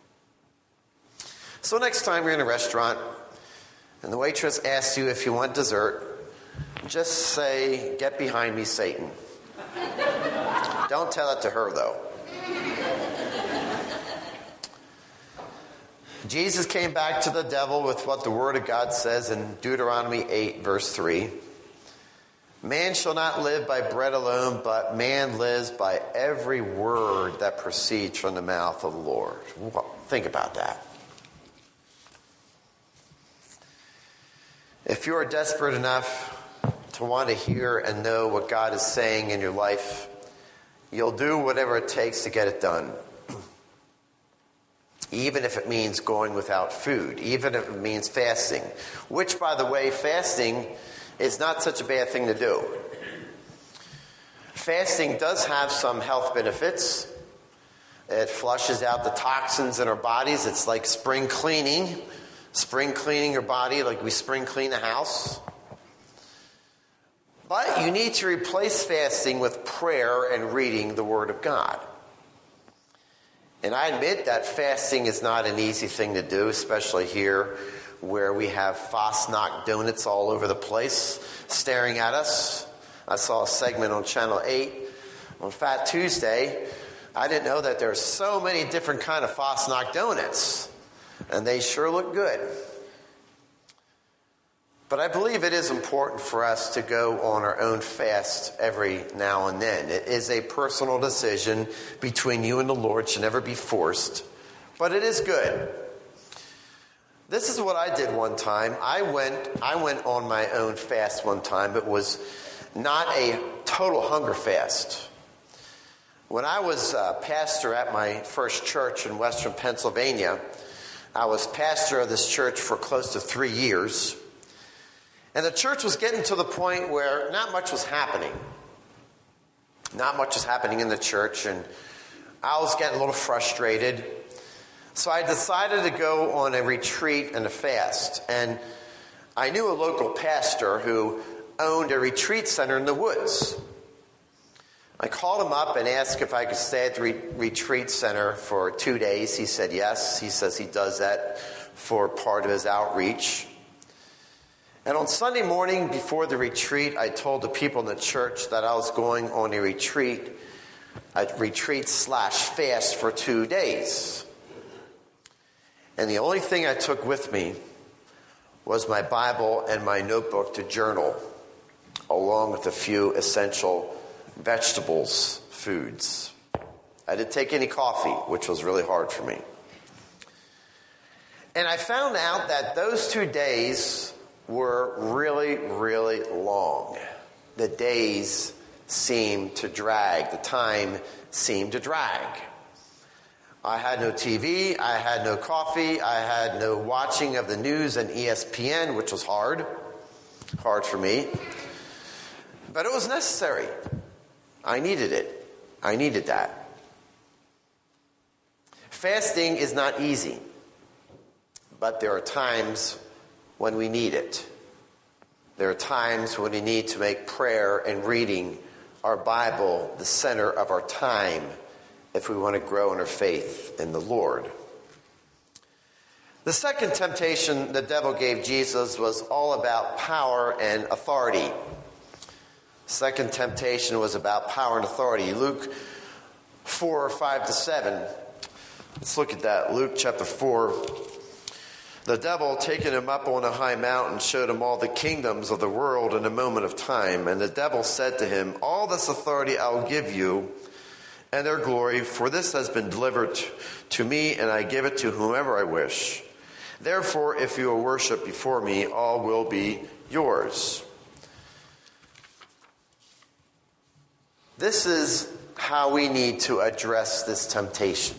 S1: So next time you're in a restaurant, and the waitress asks you if you want dessert, just say, "Get behind me, Satan." Don't tell it to her, though. Jesus came back to the devil with what the Word of God says in Deuteronomy eight, verse three. Man shall not live by bread alone, but man lives by every word that proceeds from the mouth of the Lord. Think about that. If you are desperate enough to want to hear and know what God is saying in your life, you'll do whatever it takes to get it done. Even if it means going without food, even if it means fasting. Which, by the way, fasting is not such a bad thing to do. Fasting does have some health benefits. It flushes out the toxins in our bodies. It's like spring cleaning. Spring cleaning your body like we spring clean a house. But you need to replace fasting with prayer and reading the Word of God. And I admit that fasting is not an easy thing to do, especially here where we have Fosnacht donuts all over the place staring at us. I saw a segment on Channel eight on Fat Tuesday. I didn't know that there are so many different kind of Fosnacht donuts. And they sure look good. But I believe it is important for us to go on our own fast every now and then. It is a personal decision between you and the Lord. It should never be forced. But it is good. This is what I did one time. I went, I went on my own fast one time. It was not a total hunger fast. When I was a pastor at my first church in Western Pennsylvania, I was pastor of this church for close to three years. And the church was getting to the point where not much was happening. Not much was happening in the church, and I was getting a little frustrated. So I decided to go on a retreat and a fast. And I knew a local pastor who owned a retreat center in the woods. I called him up and asked if I could stay at the re- retreat center for two days. He said yes. He says he does that for part of his outreach. And on Sunday morning before the retreat, I told the people in the church that I was going on a retreat, a retreat slash fast for two days. And the only thing I took with me was my Bible and my notebook to journal, along with a few essential vegetables, foods. I didn't take any coffee, which was really hard for me. And I found out that those two days were really, really long. The days seemed to drag. The time seemed to drag. I had no T V. I had no coffee. I had no watching of the news and E S P N, which was hard. Hard for me. But it was necessary. I needed it. I needed that. Fasting is not easy, but there are times when we need it. There are times when we need to make prayer and reading our Bible the center of our time if we want to grow in our faith in the Lord. The second temptation the devil gave Jesus was all about power and authority. Second temptation was about power and authority. Luke four, five to seven. Let's look at that. Luke chapter four. The devil, taking him up on a high mountain, showed him all the kingdoms of the world in a moment of time. And the devil said to him, all this authority I will give you, and their glory, for this has been delivered to me, and I give it to whomever I wish. Therefore, if you will worship before me, all will be yours. This is how we need to address this temptation.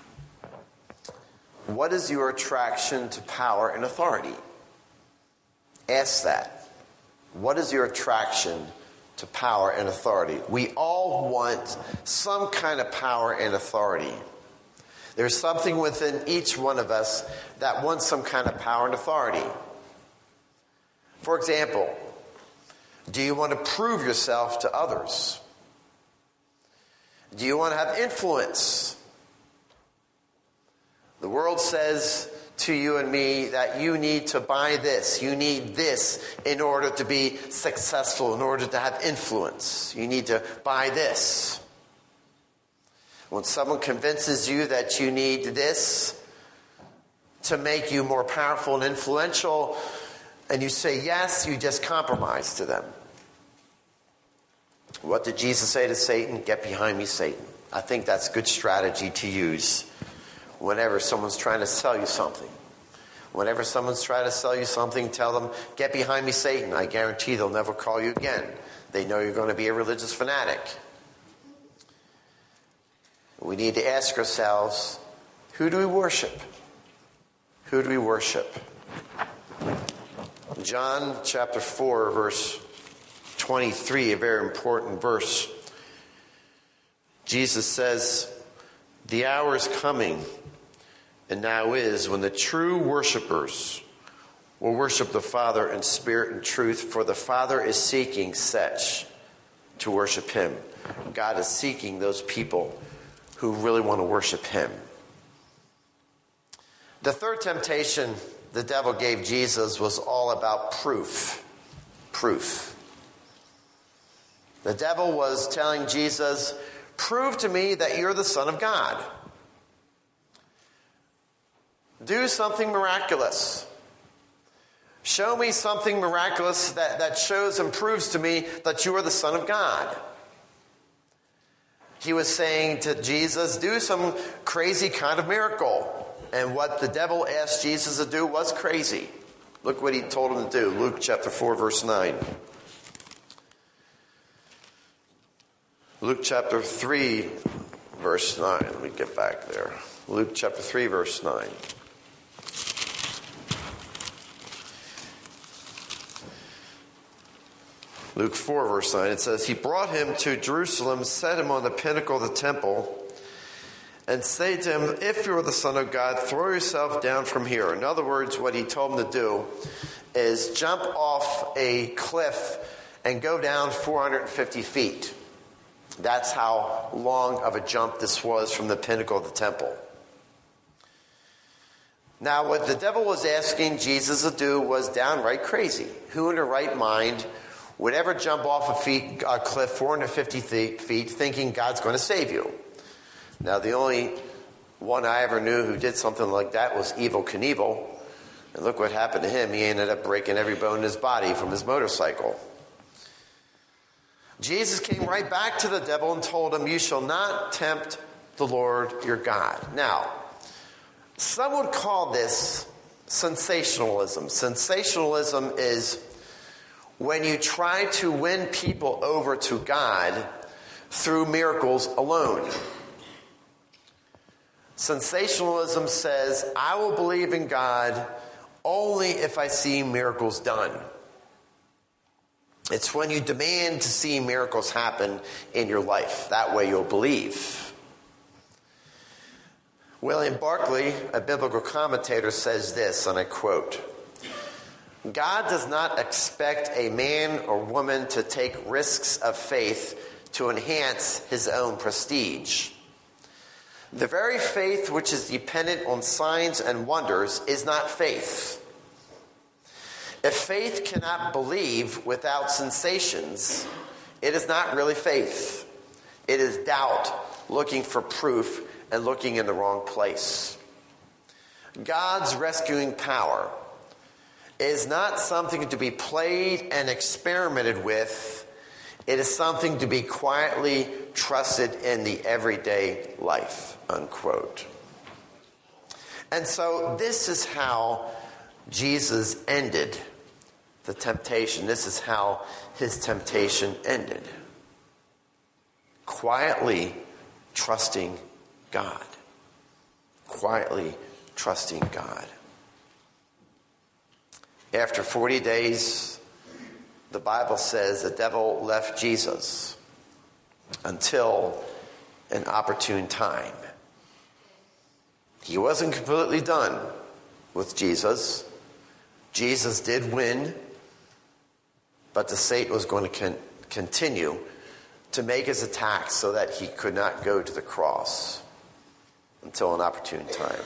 S1: What is your attraction to power and authority? Ask that. What is your attraction to power and authority? We all want some kind of power and authority. There's something within each one of us that wants some kind of power and authority. For example, do you want to prove yourself to others? Do you want to have influence? The world says to you and me that you need to buy this. You need this in order to be successful, in order to have influence. You need to buy this. When someone convinces you that you need this to make you more powerful and influential, and you say yes, you just compromise to them. What did Jesus say to Satan? Get behind me, Satan. I think that's a good strategy to use whenever someone's trying to sell you something. Whenever someone's trying to sell you something, tell them, get behind me, Satan. I guarantee they'll never call you again. They know you're going to be a religious fanatic. We need to ask ourselves, who do we worship? Who do we worship? John chapter four, verse twenty-three, a very important verse. Jesus says, the hour is coming, and now is, when the true worshipers will worship the Father in spirit and truth, for the Father is seeking such to worship him. God is seeking those people who really want to worship him. The third temptation the devil gave Jesus was all about proof. Proof. The devil was telling Jesus, prove to me that you're the Son of God. Do something miraculous. Show me something miraculous that, that shows and proves to me that you are the Son of God. He was saying to Jesus, do some crazy kind of miracle. And what the devil asked Jesus to do was crazy. Look what he told him to do. Luke chapter four, verse nine. Luke chapter three, verse nine. Let me get back there. Luke chapter three, verse nine. Luke four, verse nine, it says, he brought him to Jerusalem, set him on the pinnacle of the temple, and say to him, if you are the Son of God, throw yourself down from here. In other words, what he told him to do is jump off a cliff and go down four hundred fifty feet. That's how long of a jump this was from the pinnacle of the temple. Now, what the devil was asking Jesus to do was downright crazy. Who in their right mind would ever jump off a, feet, a cliff four hundred fifty feet thinking God's going to save you? Now, the only one I ever knew who did something like that was Evel Knievel. And look what happened to him. He ended up breaking every bone in his body from his motorcycle. Jesus came right back to the devil and told him, "You shall not tempt the Lord your God." Now, some would call this sensationalism. Sensationalism is when you try to win people over to God through miracles alone. Sensationalism says, I will believe in God only if I see miracles done. It's when you demand to see miracles happen in your life. That way you'll believe. William Barclay, a biblical commentator, says this, and I quote, "God does not expect a man or woman to take risks of faith to enhance his own prestige. The very faith which is dependent on signs and wonders is not faith. If faith cannot believe without sensations, it is not really faith. It is doubt looking for proof and looking in the wrong place. God's rescuing power is not something to be played and experimented with. It is something to be quietly trusted in the everyday life," unquote. And so this is how Jesus ended the temptation. This is how his temptation ended. Quietly trusting God. Quietly trusting God. After forty days, the Bible says the devil left Jesus until an opportune time. He wasn't completely done with Jesus. Jesus did win, but the Satan was going to con- continue to make his attacks so that he could not go to the cross until an opportune time.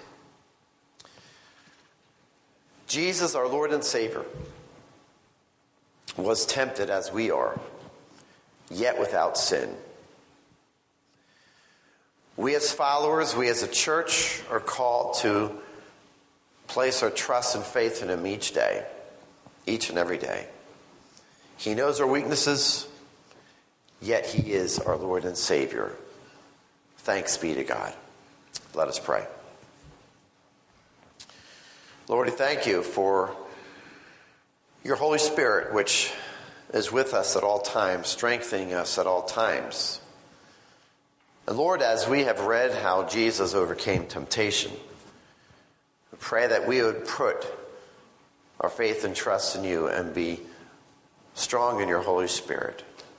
S1: Jesus, our Lord and Savior, was tempted as we are, yet without sin. We as followers, we as a church, are called to place our trust and faith in him each day, each and every day. He knows our weaknesses, yet he is our Lord and Savior. Thanks be to God. Let us pray. Lord, we thank you for your Holy Spirit, which is with us at all times, strengthening us at all times. And Lord, as we have read how Jesus overcame temptation, we pray that we would put our faith and trust in you and be strong in your Holy Spirit.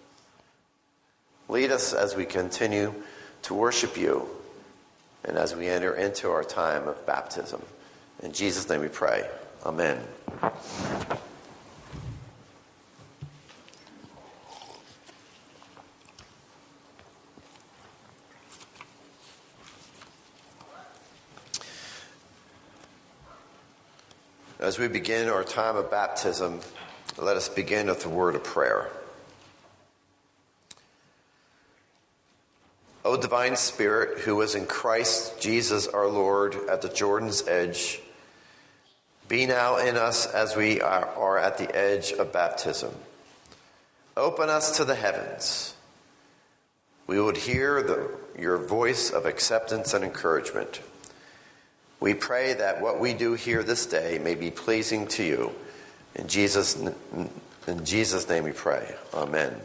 S1: Lead us as we continue to worship you and as we enter into our time of baptism. In Jesus' name we pray. Amen. As we begin our time of baptism, let us begin with a word of prayer. O divine Spirit, who was in Christ Jesus our Lord at the Jordan's edge, be now in us as we are, are at the edge of baptism. Open us to the heavens. We would hear the, your voice of acceptance and encouragement. We pray that what we do here this day may be pleasing to you. In Jesus, in Jesus' name we pray. Amen.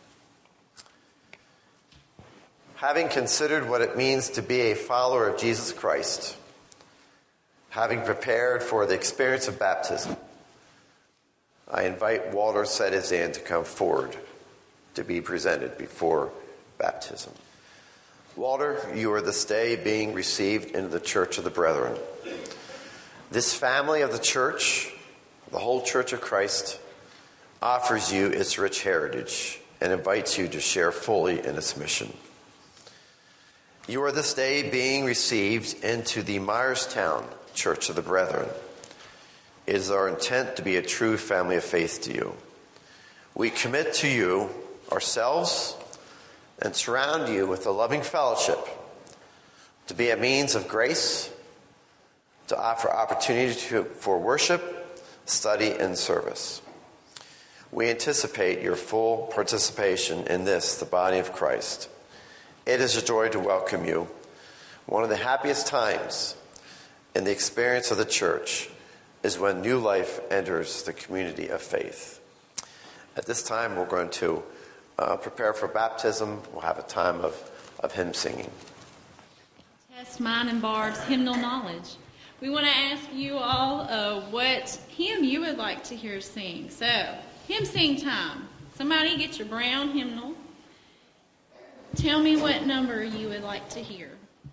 S1: Having considered what it means to be a follower of Jesus Christ, having prepared for the experience of baptism, I invite Walter Sedizan to come forward to be presented before baptism. Walter, you are this day being received into the Church of the Brethren. This family of the church, the whole Church of Christ, offers you its rich heritage. and invites you to share fully in its mission. You are this day being received into the Myerstown Church of the Brethren. It is our intent to be a true family of faith to you. We commit to you ourselves and surround you with a loving fellowship to be a means of grace, to offer opportunity to, for worship, study, and service. We anticipate your full participation in this, the body of Christ. It is a joy to welcome you. One of the happiest times in the experience of the church is when new life enters the community of faith. At this time, we're going to uh, prepare for baptism. We'll have a time of, of hymn singing.
S3: Test mine and Barb's hymnal knowledge. We want to ask you all uh, what hymn you would like to hear sing. So, hymn sing time. Somebody get your brown hymnal. Tell me what number you would like to hear.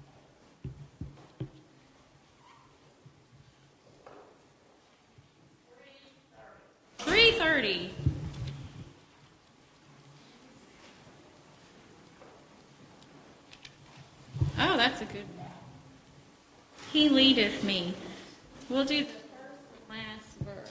S3: three thirty. Oh, that's a good one. He leadeth me. We'll do the first and last verse.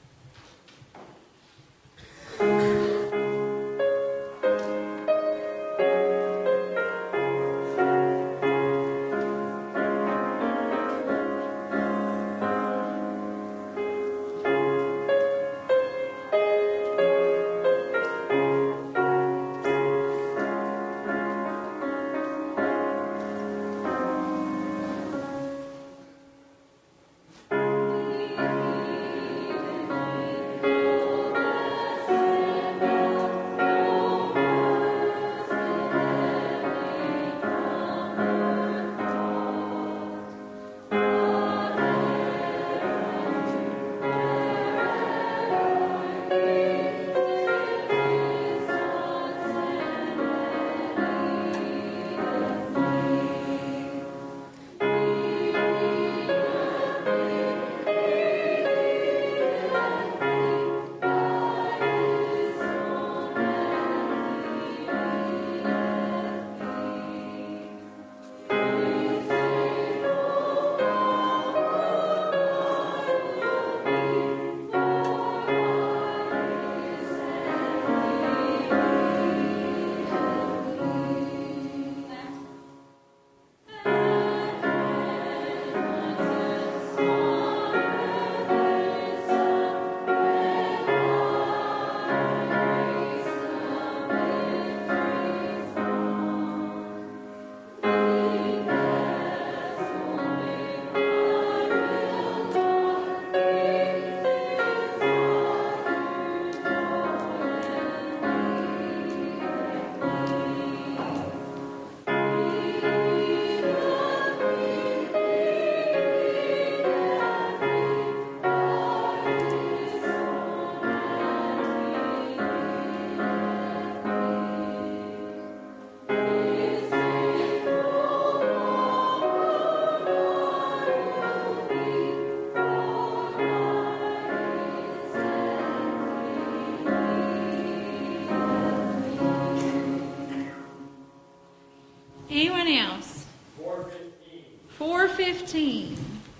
S3: Anyone else? four fifteen. four fifteen.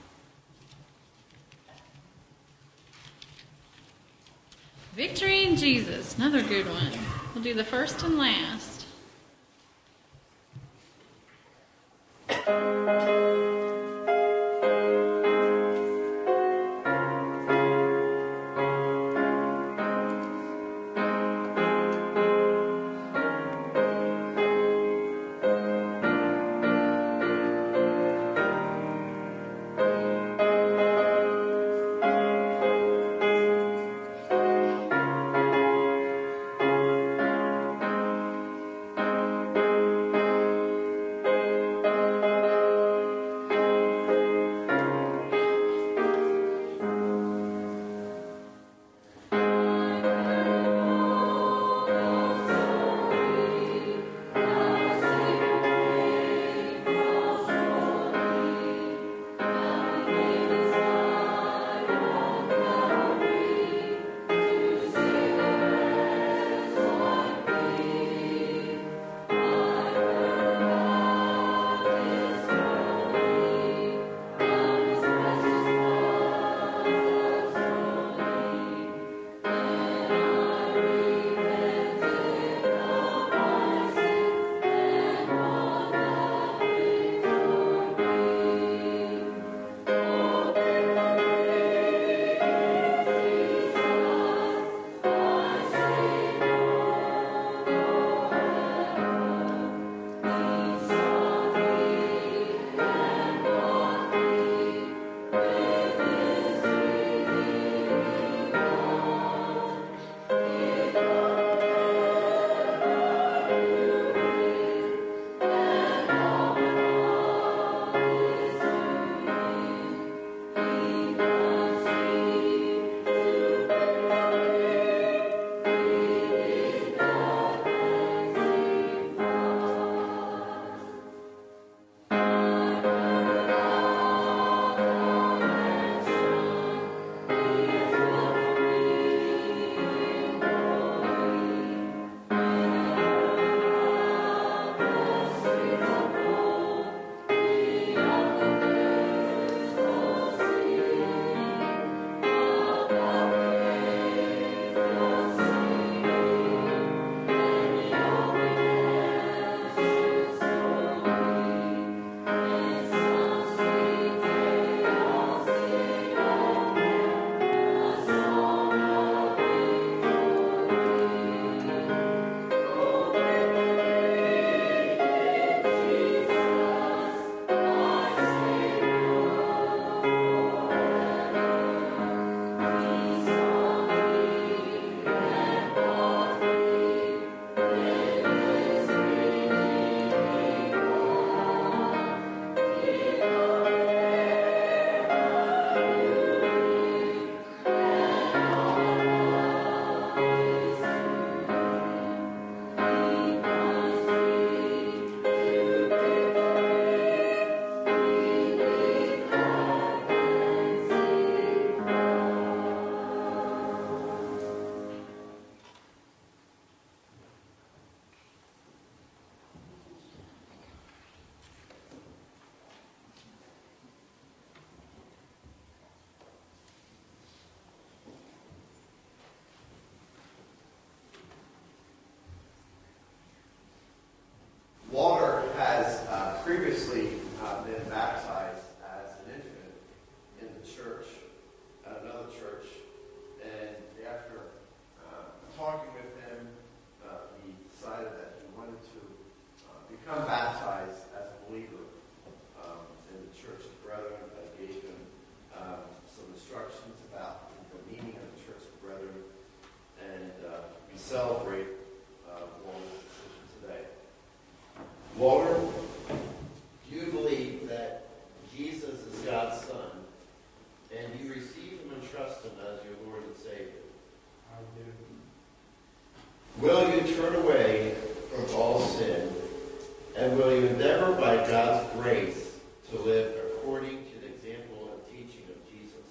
S3: Victory in Jesus. Another good one. We'll do the first and last.
S1: celebrate uh, Walter's decision today. Walter, do you believe that Jesus is God's Son, and you receive Him and trust Him as your Lord and Savior?
S5: I do.
S1: Will you turn away from all sin, and will you endeavor by God's grace to live according to the example and teaching of Jesus?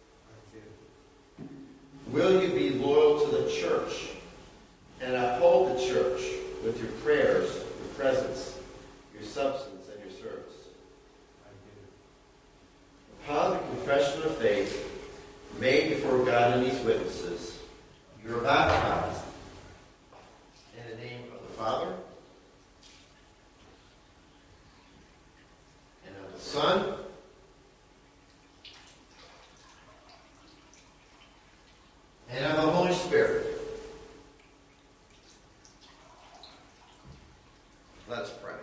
S5: I do.
S1: Will you be loyal to the church and uphold the church with your prayers, your presence, your substance, and your service?
S5: I do.
S1: Upon the confession of faith made before God and these witnesses, you are baptized in the name of the Father, and of the Son, and of the Holy Spirit. Let us pray.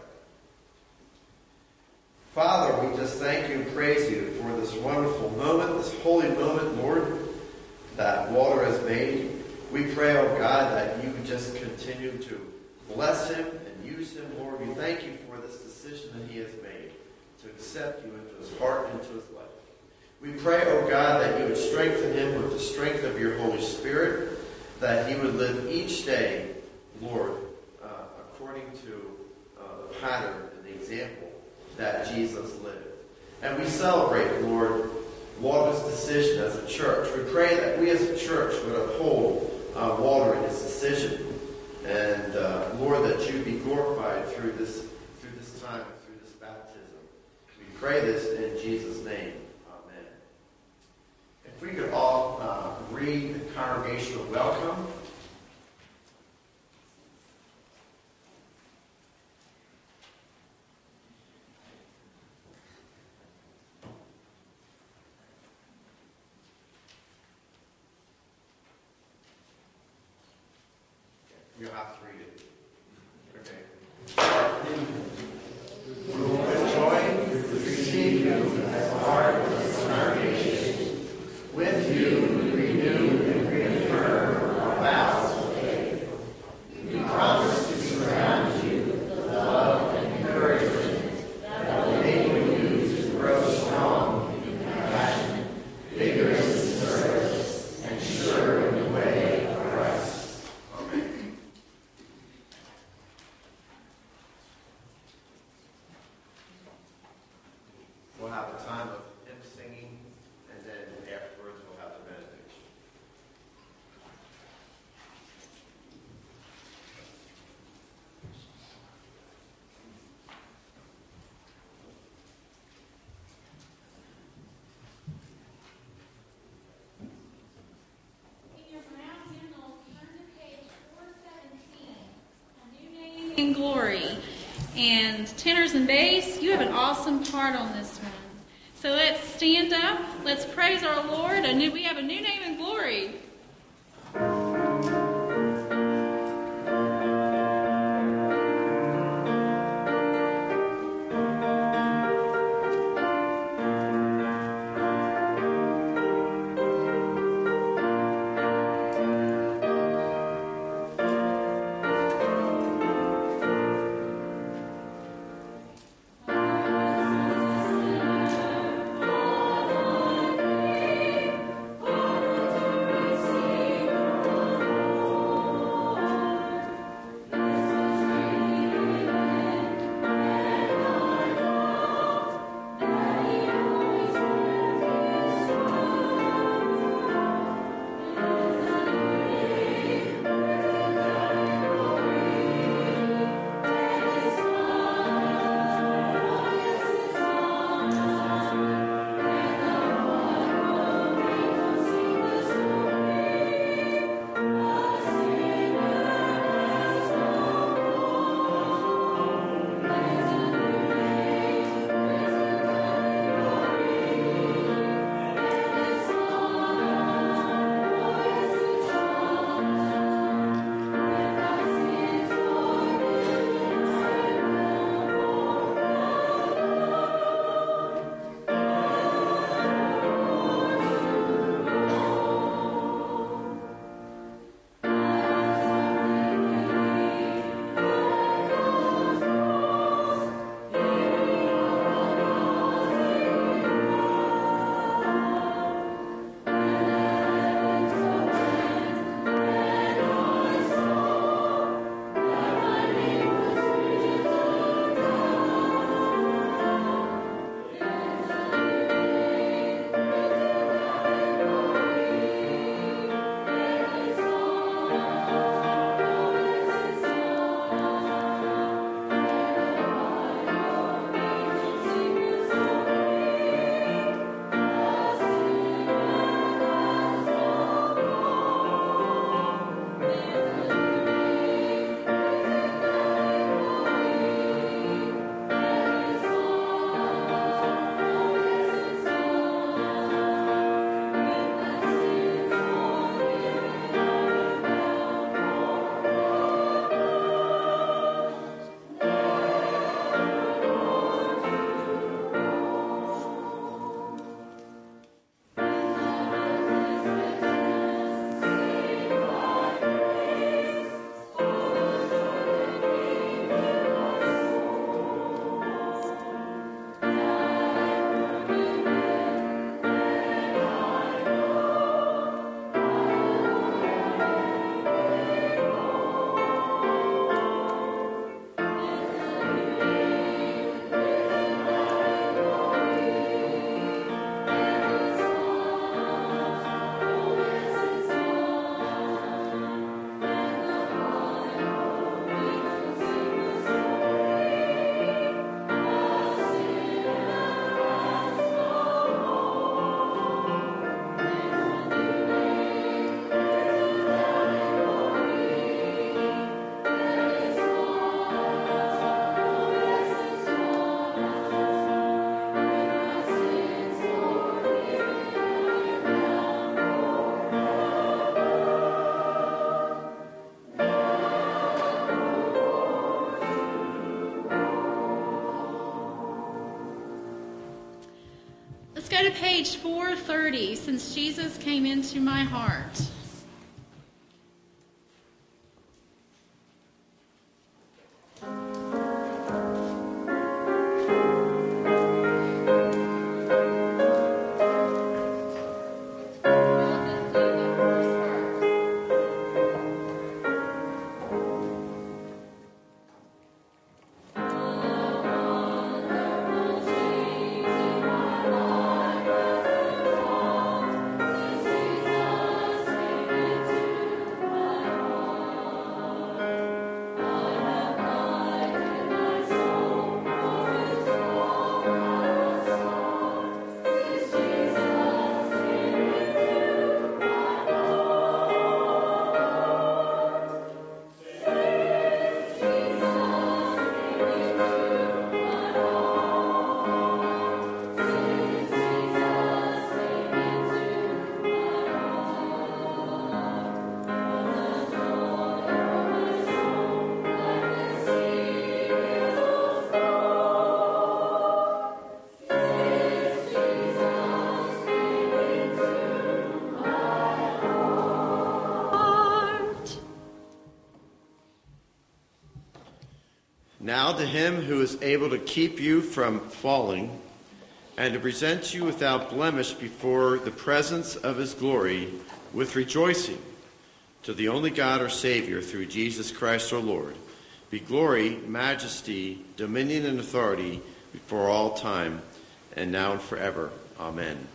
S1: Father, we just thank you and praise you for this wonderful moment, this holy moment, Lord, that Walter has made. We pray, oh God, that you would just continue to bless him and use him, Lord. We thank you for this decision that he has made to accept you into his heart and into his life. We pray, oh God, that you would strengthen him with the strength of your Holy Spirit, that he would live each day, Lord, uh, according to uh, the pattern and the example that Jesus lived. And we celebrate, Lord, Walter's decision as a church. We pray that we as a church would uphold uh, Walter in his decision. And uh, Lord, that you be glorified through this through this time, through this baptism. We pray this in Jesus' name. Amen. If we could all uh, read the congregational welcome. You have to read it. Okay. We will with joy receive you as part of this congregation. With you, renew and reaffirm our vows of faith. We promise to surround you with love and encouragement that will enable you to grow strong in compassion, vigorous in service, and sure in the way of Christ. Amen. We'll have a time of hymn singing, and then afterwards we'll have the benediction.
S3: In your brown hymnals, turn to page four seventeen, A New Name in Glory. And tenors and bass, you have an awesome part on this one. So let's stand up. Let's praise our Lord. A new, we have a new name in glory.
S6: Oh
S3: page four thirty, Since Jesus Came Into My Heart.
S1: Now to him who is able to keep you from falling and to present you without blemish before the presence of his glory with rejoicing, to the only God our Savior through Jesus Christ our Lord, be glory, majesty, dominion, and authority before all time, and now and forever. Amen.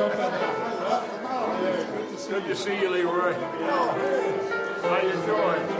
S6: Good to see you, Leroy. How you doing?